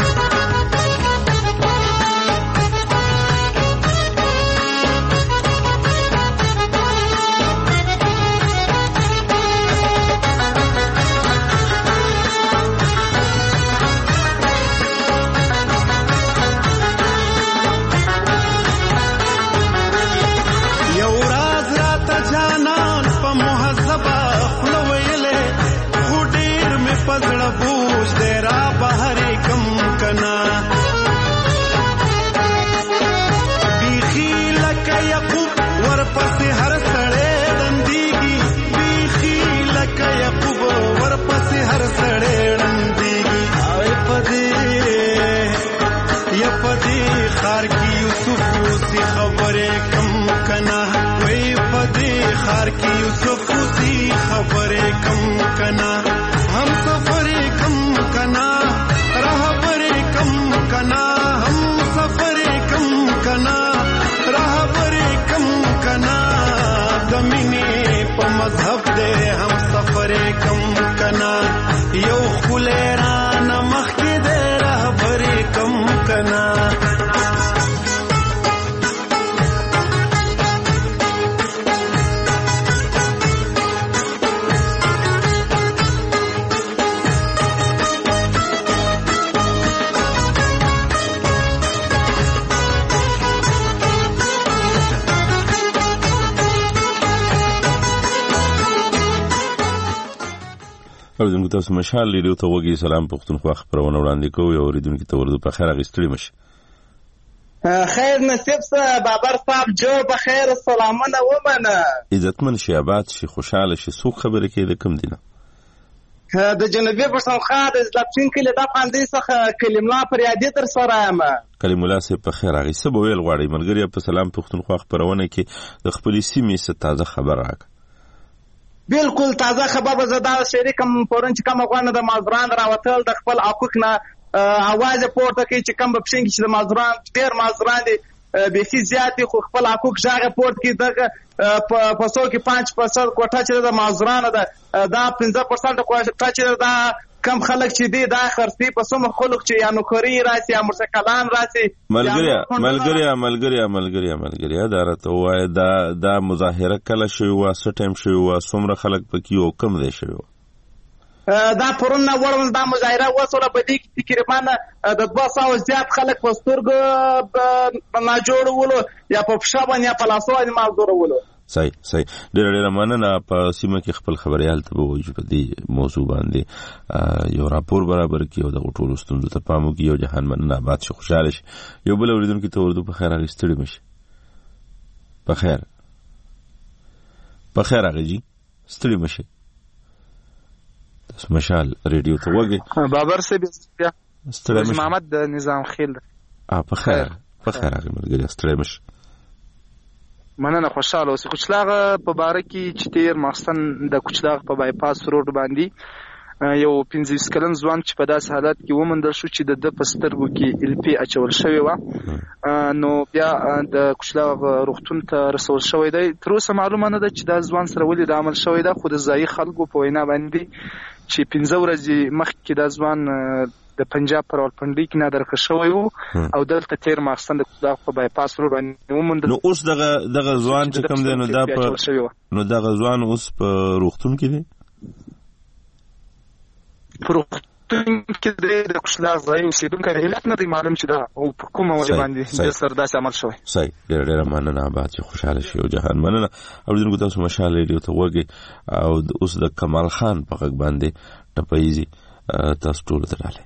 پزړه بوج دې را بهر کم کنا بیخي لکه یعقوب ورپسې هر سړی ړندېږي بیخي لکه یعقوب ورپسې هر سړی ړندېږي پدې خار کې یوسف اوسې خبرې کم کنا وای پدې خار کې یوسف اوسې خبرې کم کنا हम सफर कम कना रहबर कम कना हम सफर कम कना रहबर कम कना दमिने प मذहब दे हम सफर कम कना यो खुलेरान मखके दे रहबर कम कना اوریدونکو تاسو مشال ریډیو ته وګورئ. سلام پښتونخوا خبرونه وړاندې کوو. یو اوریدونکو ته ورته په خیر اغستړي مشه. خیر نصیب صاحب بابر صاحب جو بخیر سلامونه ومنه. عزتمن شي آباد شي خوشاله شي څوک خبره کوي د کوم دینه؟ د جنوبي پښتونخوا د اسلام کلی د پاندې څخه کلیم الله فریادي تر سره یم. کلیم الله صاحب په خیر اغسته به ویل غواړي ملګری په سلام پښتونخوا خبرونه کې د خپل سیمې څخه تازه خبر راک. بالکل تازه خبر به زدا شریکم پرون چې کوم غوانه د مازران راوتل د خپل حقوق نه اواز پورته کوي چې کوم بپښین چې د مازران ډیر مازران دي به زیاتې خو خپل حقوق ژغه پورت کې دغه پسو کې 5% کوټه چې د مازران ده دا 15% کوټه چې دا کم خلک چې دی دا خرڅي په سم خلک چې یا نوکری راسي یا مرسکلان راسي ملګری دا راته وای دا مظاهره کله شوی و سټیم شوی و څومره خلک پکې او کم دی شوی دا پرونه ورون دا مظاهره وسوله په دې کې تقریبا د 200 زیات خلک په سترګو نه جوړولو یا په فشابن یا په لاسو باندې مال جوړولو. صحیح ډېر مننه. په سیمه کې خپل خبريال ته به وایي په دې موضوع باندې یو راپور برابر کیو د ټولو ستونزو ته پام وکړي او جهان مننه آباد شي خوشاله شي. یو بل اوریدونکو ته ورته په خیر اغستړي مشه. په خیر اغجی ستړي مشه. تاسو مشال ریډیو ته وګورئ. بابر صاحب ستړي مشه. محمد نظام خیل په خیر هغه ملګری ستړي مشه. مننه خوشاله اوسې. کوچلاغه په باره کې چې تیر مخصن د کوچلاغ په بایپاس روډ باندې یو 15 کلن ځوان چې په داسې حالت کې ومندل شو چې د پسترګو کې الپی اچول شوی و نو بیا د کوچلاغ روغتون ته رسول شوی دی. تر اوسه معلومه نه ده چې دا ځوان سره ولې د عمل شوی ده خو د ځایي خلکو په وینا باندې چې 15 ورځې مخکې دا ځوان د پنجاب پر ولپنډي کې نادرکه شوی وو او دلته تیر ماخستن د کوچلاغ په بایپاس روډ باندې ومندل. نو اوس دغه ځوان چې کوم دی نو دغه ځوان اوس په روغتون کې دی. پروختون کې د کوچلاغ ځای اوسیدونکو علت نه دی معلوم چې دا او په کومه وجه باندې د سر داسې عمل شوی. صحیح ډېر مننه آباد چې خوشاله شي او جهان مننه. اوریدونکو تاسو مشال ریډیو ته وګورئ او اوس د کمال خان په غږ باندې ټپایزي تاسو ټول ته ډاله.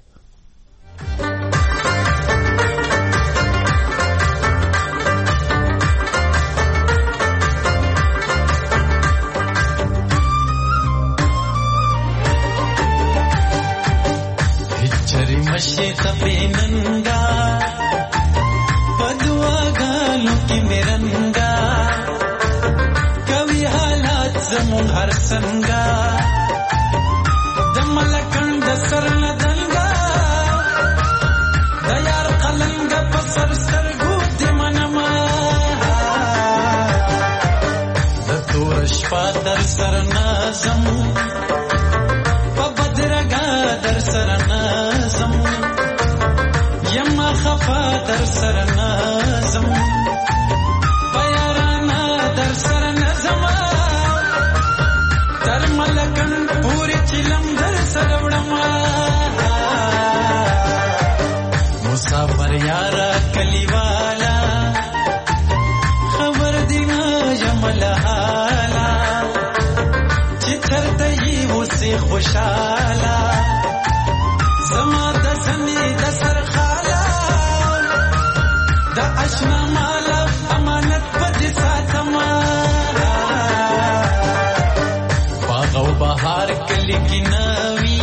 مشي تپیننګا پدوا غل کې مرنګا کوي حالات زمون هر څنګه د ملکن د سر نه دنګا د یار قلنګ په سر سترګو دې منما د تور شپه در سر نازم په بدرګا در سر نازم یما خفا در سر نازم بیارانا در سر نازم در ملکن پوری چلم در سر وڑما مسافر یارا کلیوالا خبر دینا یمل حالا چی چرتئی اسی خوشالا زما د سنی د سر خالا د اشنا مالا امانت پد ساتما باغو بهار کلی کی نوی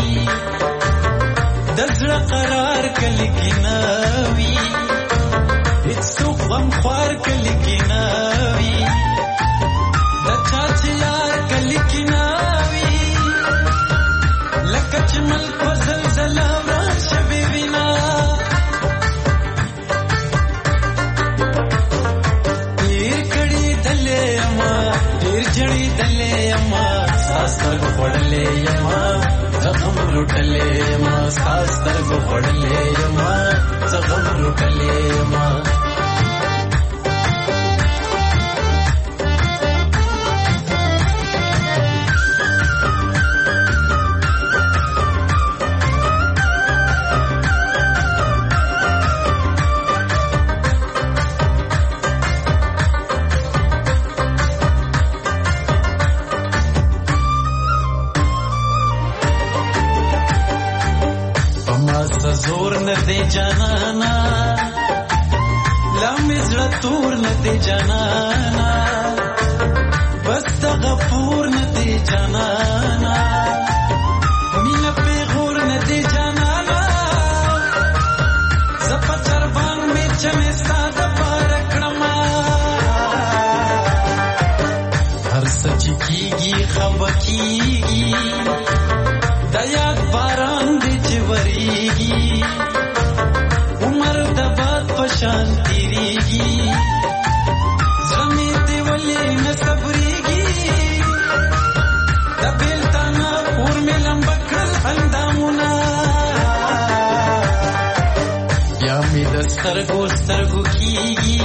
دزړه قرار کلی کی نوی هیڅ غم خوار کلی کی نوی د چاچ یار کلی کی نوی لکه چې ملک زلزلہ وران شوی وینا ډیر کړي دلې اما ډیر جړې دلې اما ساستر غوړلې اما زغم لټلې اما ساستر غوړلې اما زغم لټلې اما زور نه دی جانانا لامزړه تور نه دی جانانا بس د غفور نه دی جانانا مینه پیغور نه دی جانانا زپا چربان می چمه ساده بارکړما هر سچ کیږي خبر کیږي د یاد باران دی چوریږي عمر د باد پشان تیریږي زمي دی ولې نه صبرېږي د بیلتانا اور مې لمبکل اندامونه یا مې د سترګو سترګو کیږي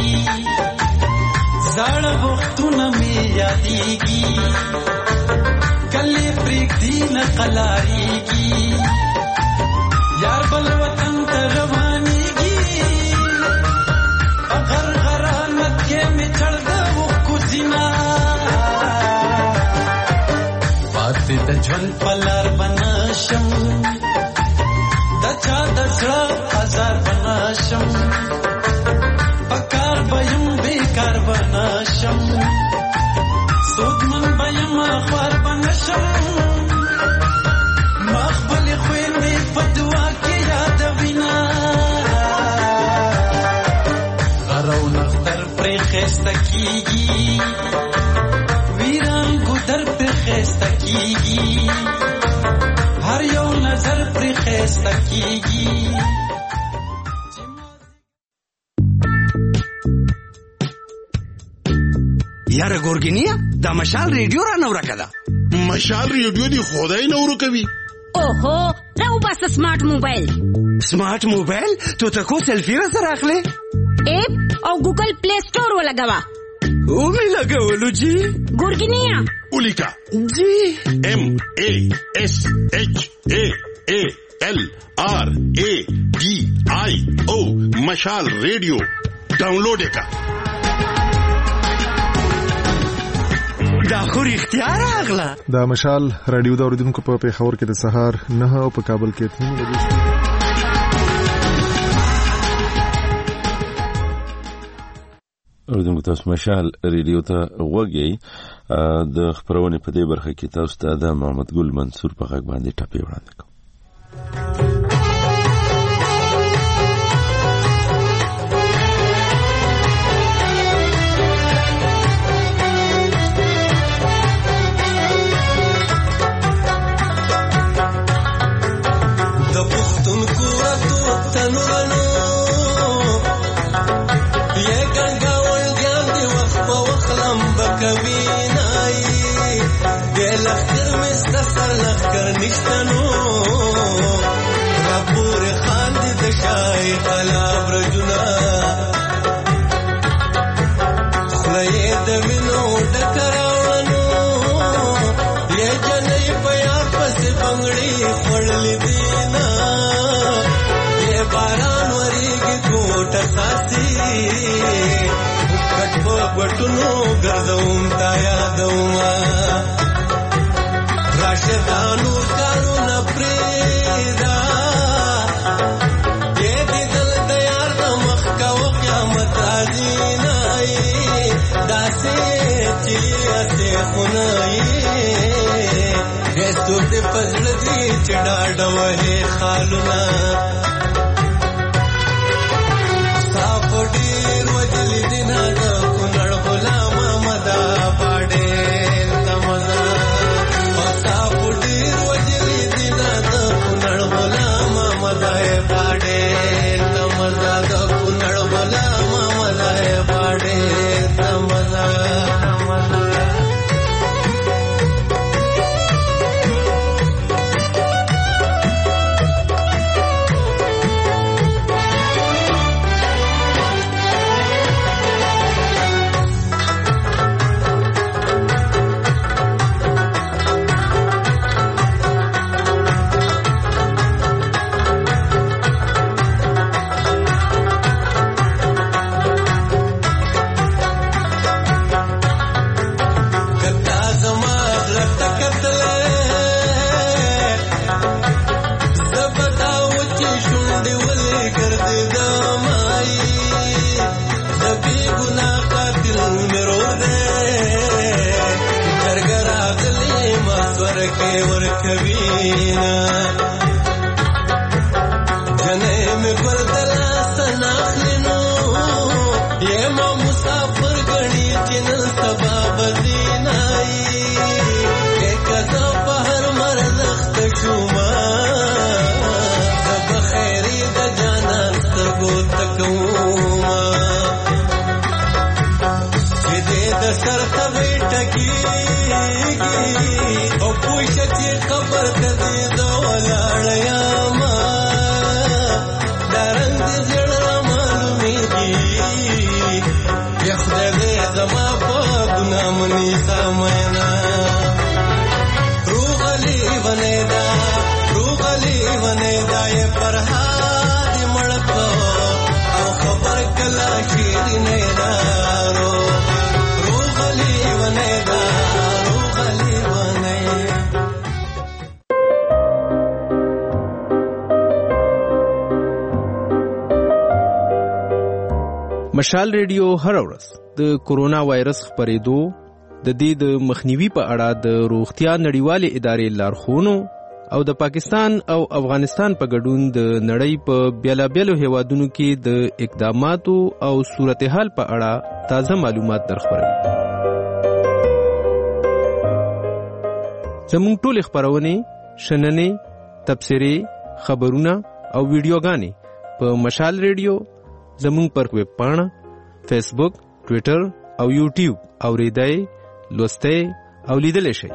زاړه وختونه مې یادېږي کلی پریږدي نه قلاریږي یار بل وطن ته روانېږي په غرغرانت کې مې چړ د اوښکو زینا پاتې د ژوند په لار به نشم د چا د زړه ازار به نشم په کار به یم بېکار به نشم سودمن به یم خوار به نشم ما خپلې خویندې په دعا کې یادوینه غرو نختر پرې ښایسته کېږي ویران ګودر پرې ښایسته کېږي هر یو نظر پرې ښایسته کېږي یاره ګورګینیا دا مشال ریډیو را نو راکده مشال ریډیو دی خدای نو ورکوي اوهو راو بس سمارټ موبایل تو تکو سیلفی را سره اخلي اپ او ګوګل پلی سٹور ولګوا او می لګولو جی ګورګینیا اولیکا جی MASHALRADIO مشال ریډیو ډاونلوډ کا دا خو اختیار اغلا دا مشال رادیو دا اوریدونکو په پیښور کې د سهار 9 او په کابل کې 3 بجې اوریدونکو تاسو مشال ریډیو ته وګورئ د خبرونه په دې برخه کې تاسو ته د محمد ګل منصور په غږ باندې ټاپي وړاندې کوم تنورانو یې ګنګا ولګیان دی وخت په وخت لمبه کوي نای د لښکر مست سر لښکر نشتنو راپور خان دی د شای قلا برجنا خلای د وینو ډکراونو یې جنې په یاد پسې بنگړي خړلې دینا یې باران وریږي کوټه ساسي کټ په ګټونو ګرځوم تا یادوم راشدانو کارونه پریدا دې دل د یار د مخ کا او قیامت راځي نای داسې چې اسه خنای هېڅ دې پزړ دې چډاډ وه خالونه صاف ډیر وجل دینا د کونړ غلام مدا پاډې تمزا صاف ډیر وجل دینا د کونړ غلام مدا پاډې تمزا د کونړ غلام مدا پاډې تمزا مشال ریډیو هر ورځ د کورونا وایرس خپرېدو د دې د مخنیوي په اړه د روغتیا نړیوالې ادارې لارښوونو او د پاکستان او افغانستان په ګډون د نړۍ په بیلابیلو هیوادونو کې د اقداماتو او صورتحال په اړه تازه معلومات درخبروي. زموږ ټول خبرونه شننې تبصرې خبرونه او ویډیوګانې په مشال ریډیو زموږ پر ویب پاڼه فیسبوک ټویټر او یوټیوب اوریدای لوستئ او لیدلی شئ.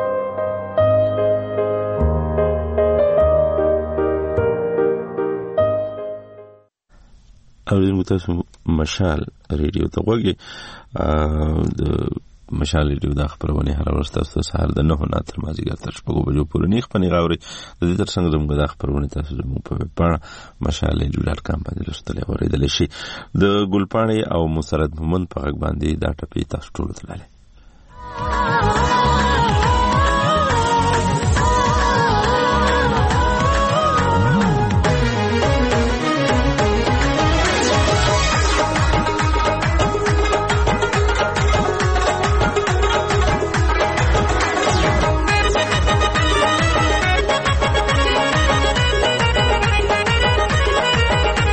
اوریدونکو تاسو مشال ریډیو ته غوږی د مشال ریډیو د خبرونه هر ورځ تاسو سهار د 9 نه تر مازیګر تر 6 بجو پورې نیخ پنی غاوري د دې تر څنګه زموږ د خبرونه تاسو زموږ په پاڼه مشال.com باندې لوستلی اوریدلی شي. د ګلپاڼې او مسرت مومن په غږ باندې دا ټپې تاسو ټول تللی.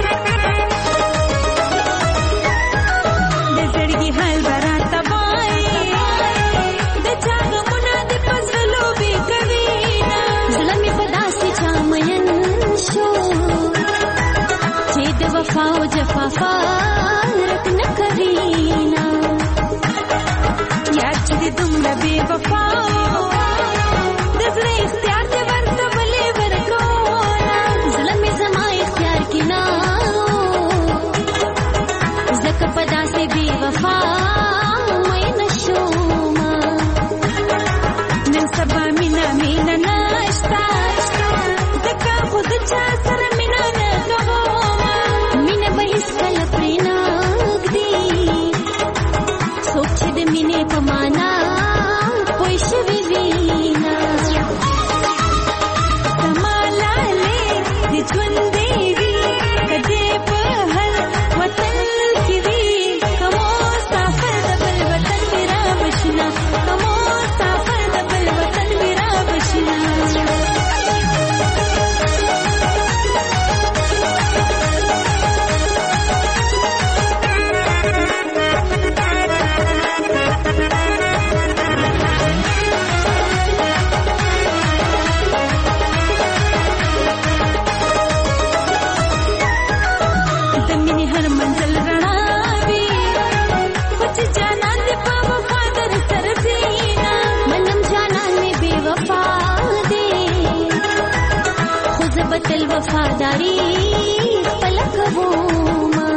زړګي حال برات بای वफा ओ जफा फारक न करीना यार چې دومره بے وفا د زړه اختیار دې ورته ولې ورکولا زړه مې زما اختیار کې نه زکه په داسې بے وفا مې نشوما نن سبا مینا مینا نشتا زکه خود چا سره مینا نه کوما مینا به هیڅ کله پرې نه ږدي څوک چې د مینې په معنا پوه شوي وینا زما لالې د ژوند دې وي که دې په هر وطن کې وي که مسافر د بل وطن وي را بشنا که مسافر د بل وطن وي را بشنا تل وفاداری پلک ووما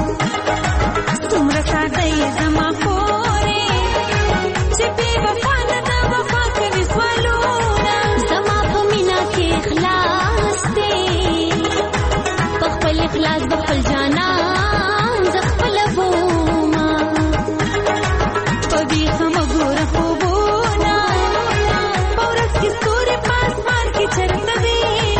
څومره ساده یې زما خورې چې بې وفا نه د وفا کوي سوالونه زما په مینا کې اخلاص دی په خپل اخلاص به خپل جانان زه خپله ووما په ویښه مه ګوره خوبونه په ورځ کې ستوري په اسمان کې چرته دی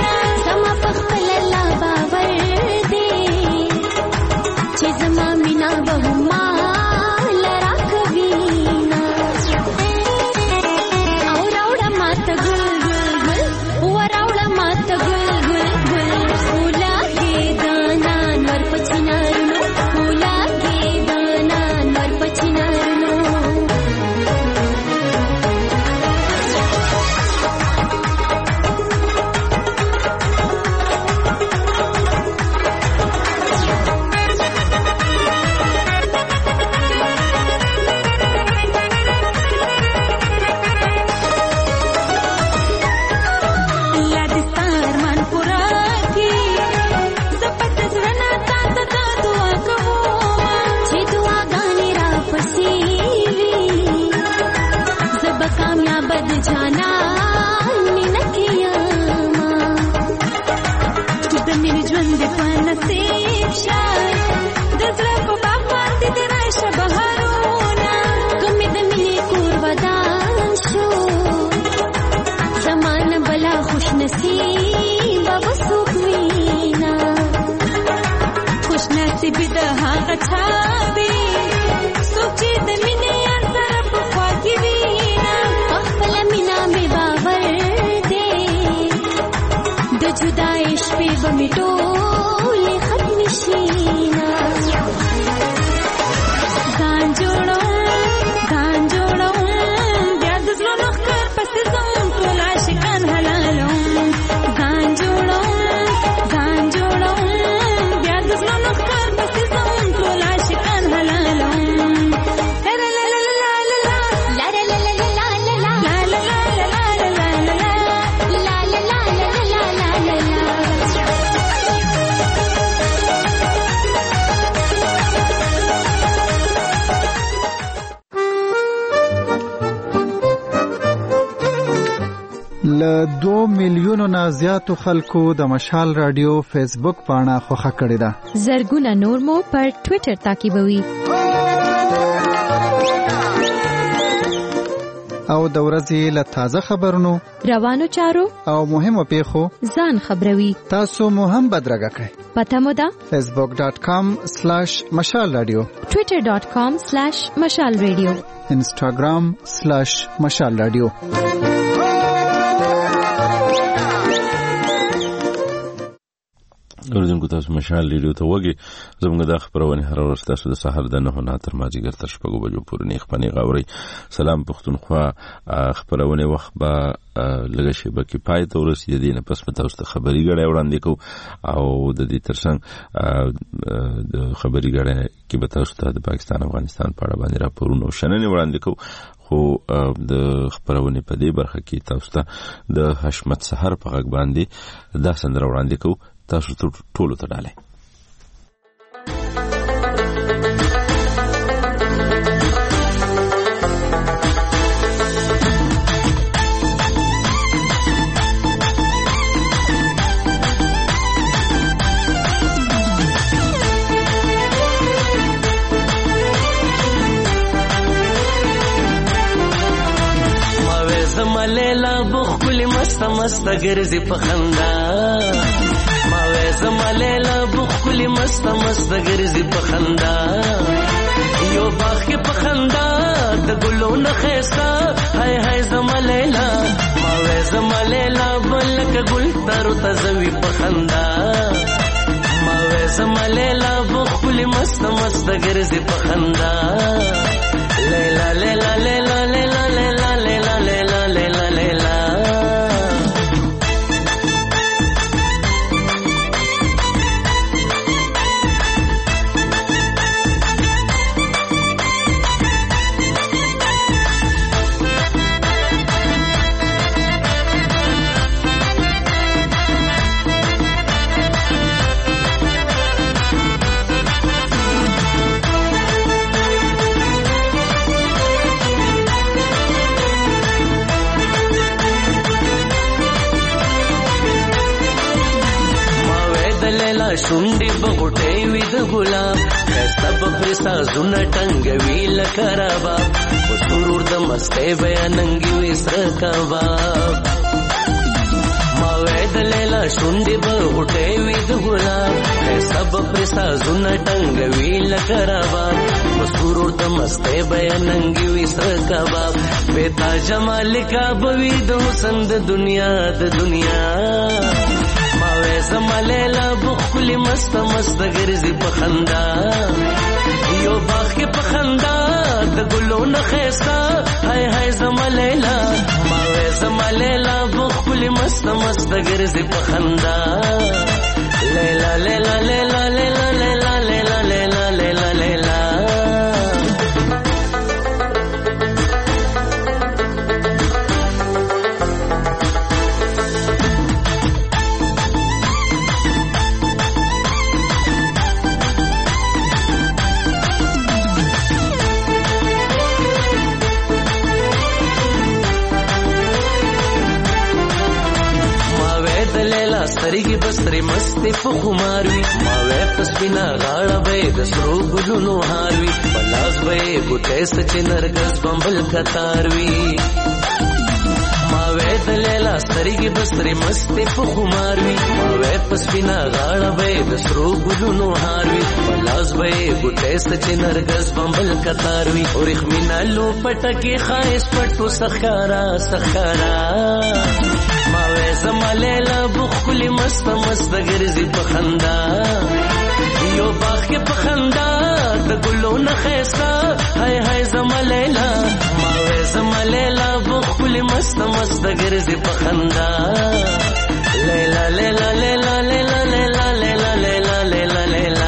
له 2 میلیونو نه زیاتو خلکو د مشال رادیو فیسبوک پاڼه خوښه کړې ده. زرګونه نور مو پر ټوئیټر تعقیبوي. او د ورځې له تازه خبرونو، روانو چارو او مهمو پیښو ځان خبروي. تاسو مو هم بدرګه کړئ. پته مو ده facebook.com/مشال رادیو، twitter.com/مشال رادیو، instagram/مشال رادیو. اوریدونکو تاسو مشال ریډیو ته وګورئ. زموږ د خبرونه هر ورځ تاسو د سحر د 9 نه تر مازیګر تر 6 بجو پورې نه خپنې غوړي. سلام پښتونخوا خبرونه وخت به لږه شی به کفایت ورسېږي. د نه پس په تاسو ته خبري غړې وړاندې کو او د دې ترڅنګ د خبري غړې کې به تاسو ته د پاکستان افغانستان په اړه باندې راپورونه او شننې وړاندې کو. خو د خبرونه په دې برخه کې تاسو ته د حشمت سحر په غږ باندې دا سندره وړاندې کو. تاسو ټولو ته ډاله زمالیلا بخل مست مست ګرځي په خندا ما وې زمالیلا بخل مست مست ګرځي په خندا یو باغ کې په خندا د ګلو نه خيستا هاي هاي زمالیلا ما وې زمالیلا بلک ګل تر تزوي په خندا ما وې زمالیلا بخل مست مست ګرځي په خندا لیلا لیلا لیلا لیلا لیلا لیلا لیلا لیلا لیلا شونډې بغټې وې د ګلاب خسته بپرستا زونه ټنګوي لکه رباب په سرور د مستۍ بیاننګي وې سره کباب ما وې د لیلا شونډې بغټې وې د ګلاب خسته بپرستا زونه ټنګوي لکه رباب په سرور د مستۍ بیاننګي وې سره کباب بتا جمال کا بوي د حسن د دنیا زمالیلا بخلی مست مست ګرځي په خندا یو باغ کې په خندا د ګلو نه خيستا هاي هاي زمالیلا ما وې زمالیلا بخلی مست مست ګرځي په خندا لیلا لیلا لیلا لیلا لیلا لیلا لیلا لیلا لیلا سترګې بسترې مستې په خمار وي ما وې پسپینا غاړه به د سرو ګلونو هار وي په لاس به یې ګوتې سچې نرګس بمبل کتار وي ما وې د لیلا سترګې بسترې مستې په خمار وي ما وې پسپینا غاړه به د سرو ګلونو هار وي په لاس به یې ګوتې سچې نرګس بمبل کتار وي اورخ مینا لو پټکې خایس پټو سخارا ما وې زمالیلا بخلی مست مست ګرځي په خندا یو باغ کې په خندا د ګلو نه خيستا هاي هاي زمالیلا ما وې زمالیلا بخلی مست مست ګرځي په خندا لیلا لیلا لیلا لیلا لیلا لیلا لیلا لیلا لیلا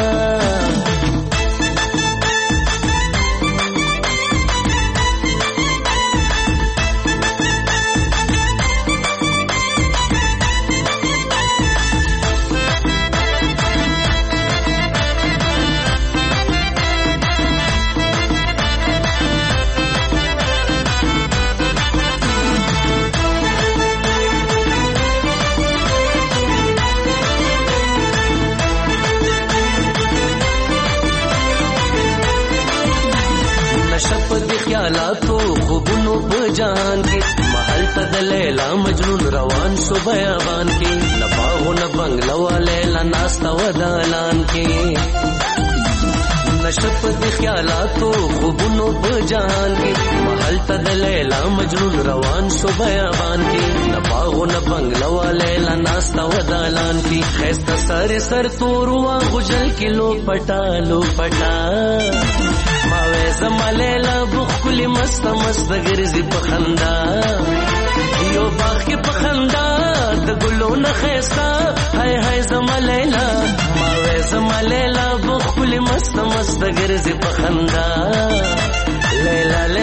خیالاتو خوبونو په جهان کې محل ته د لیلا مجنون روان شو بیابان کې نباغو نه بنگلو لیلا ناستا ودالان کې عاشق په خیالاتو خوبونو په جهان کې محل ته د لیلا مجنون روان شو بیابان کې نه باغو نه بنگلو لیلا ناستا ودالان کې خسته سر سر تور وا غجل کې لو پټا ماوې زما لیلا بخل مست مست ګرځي په خندا یو باغ کې په خندا د ګلو نه خستا هاي هاي زما لیلا ماوې زما لیلا بخل مست مست ګرځي په خندا لیلا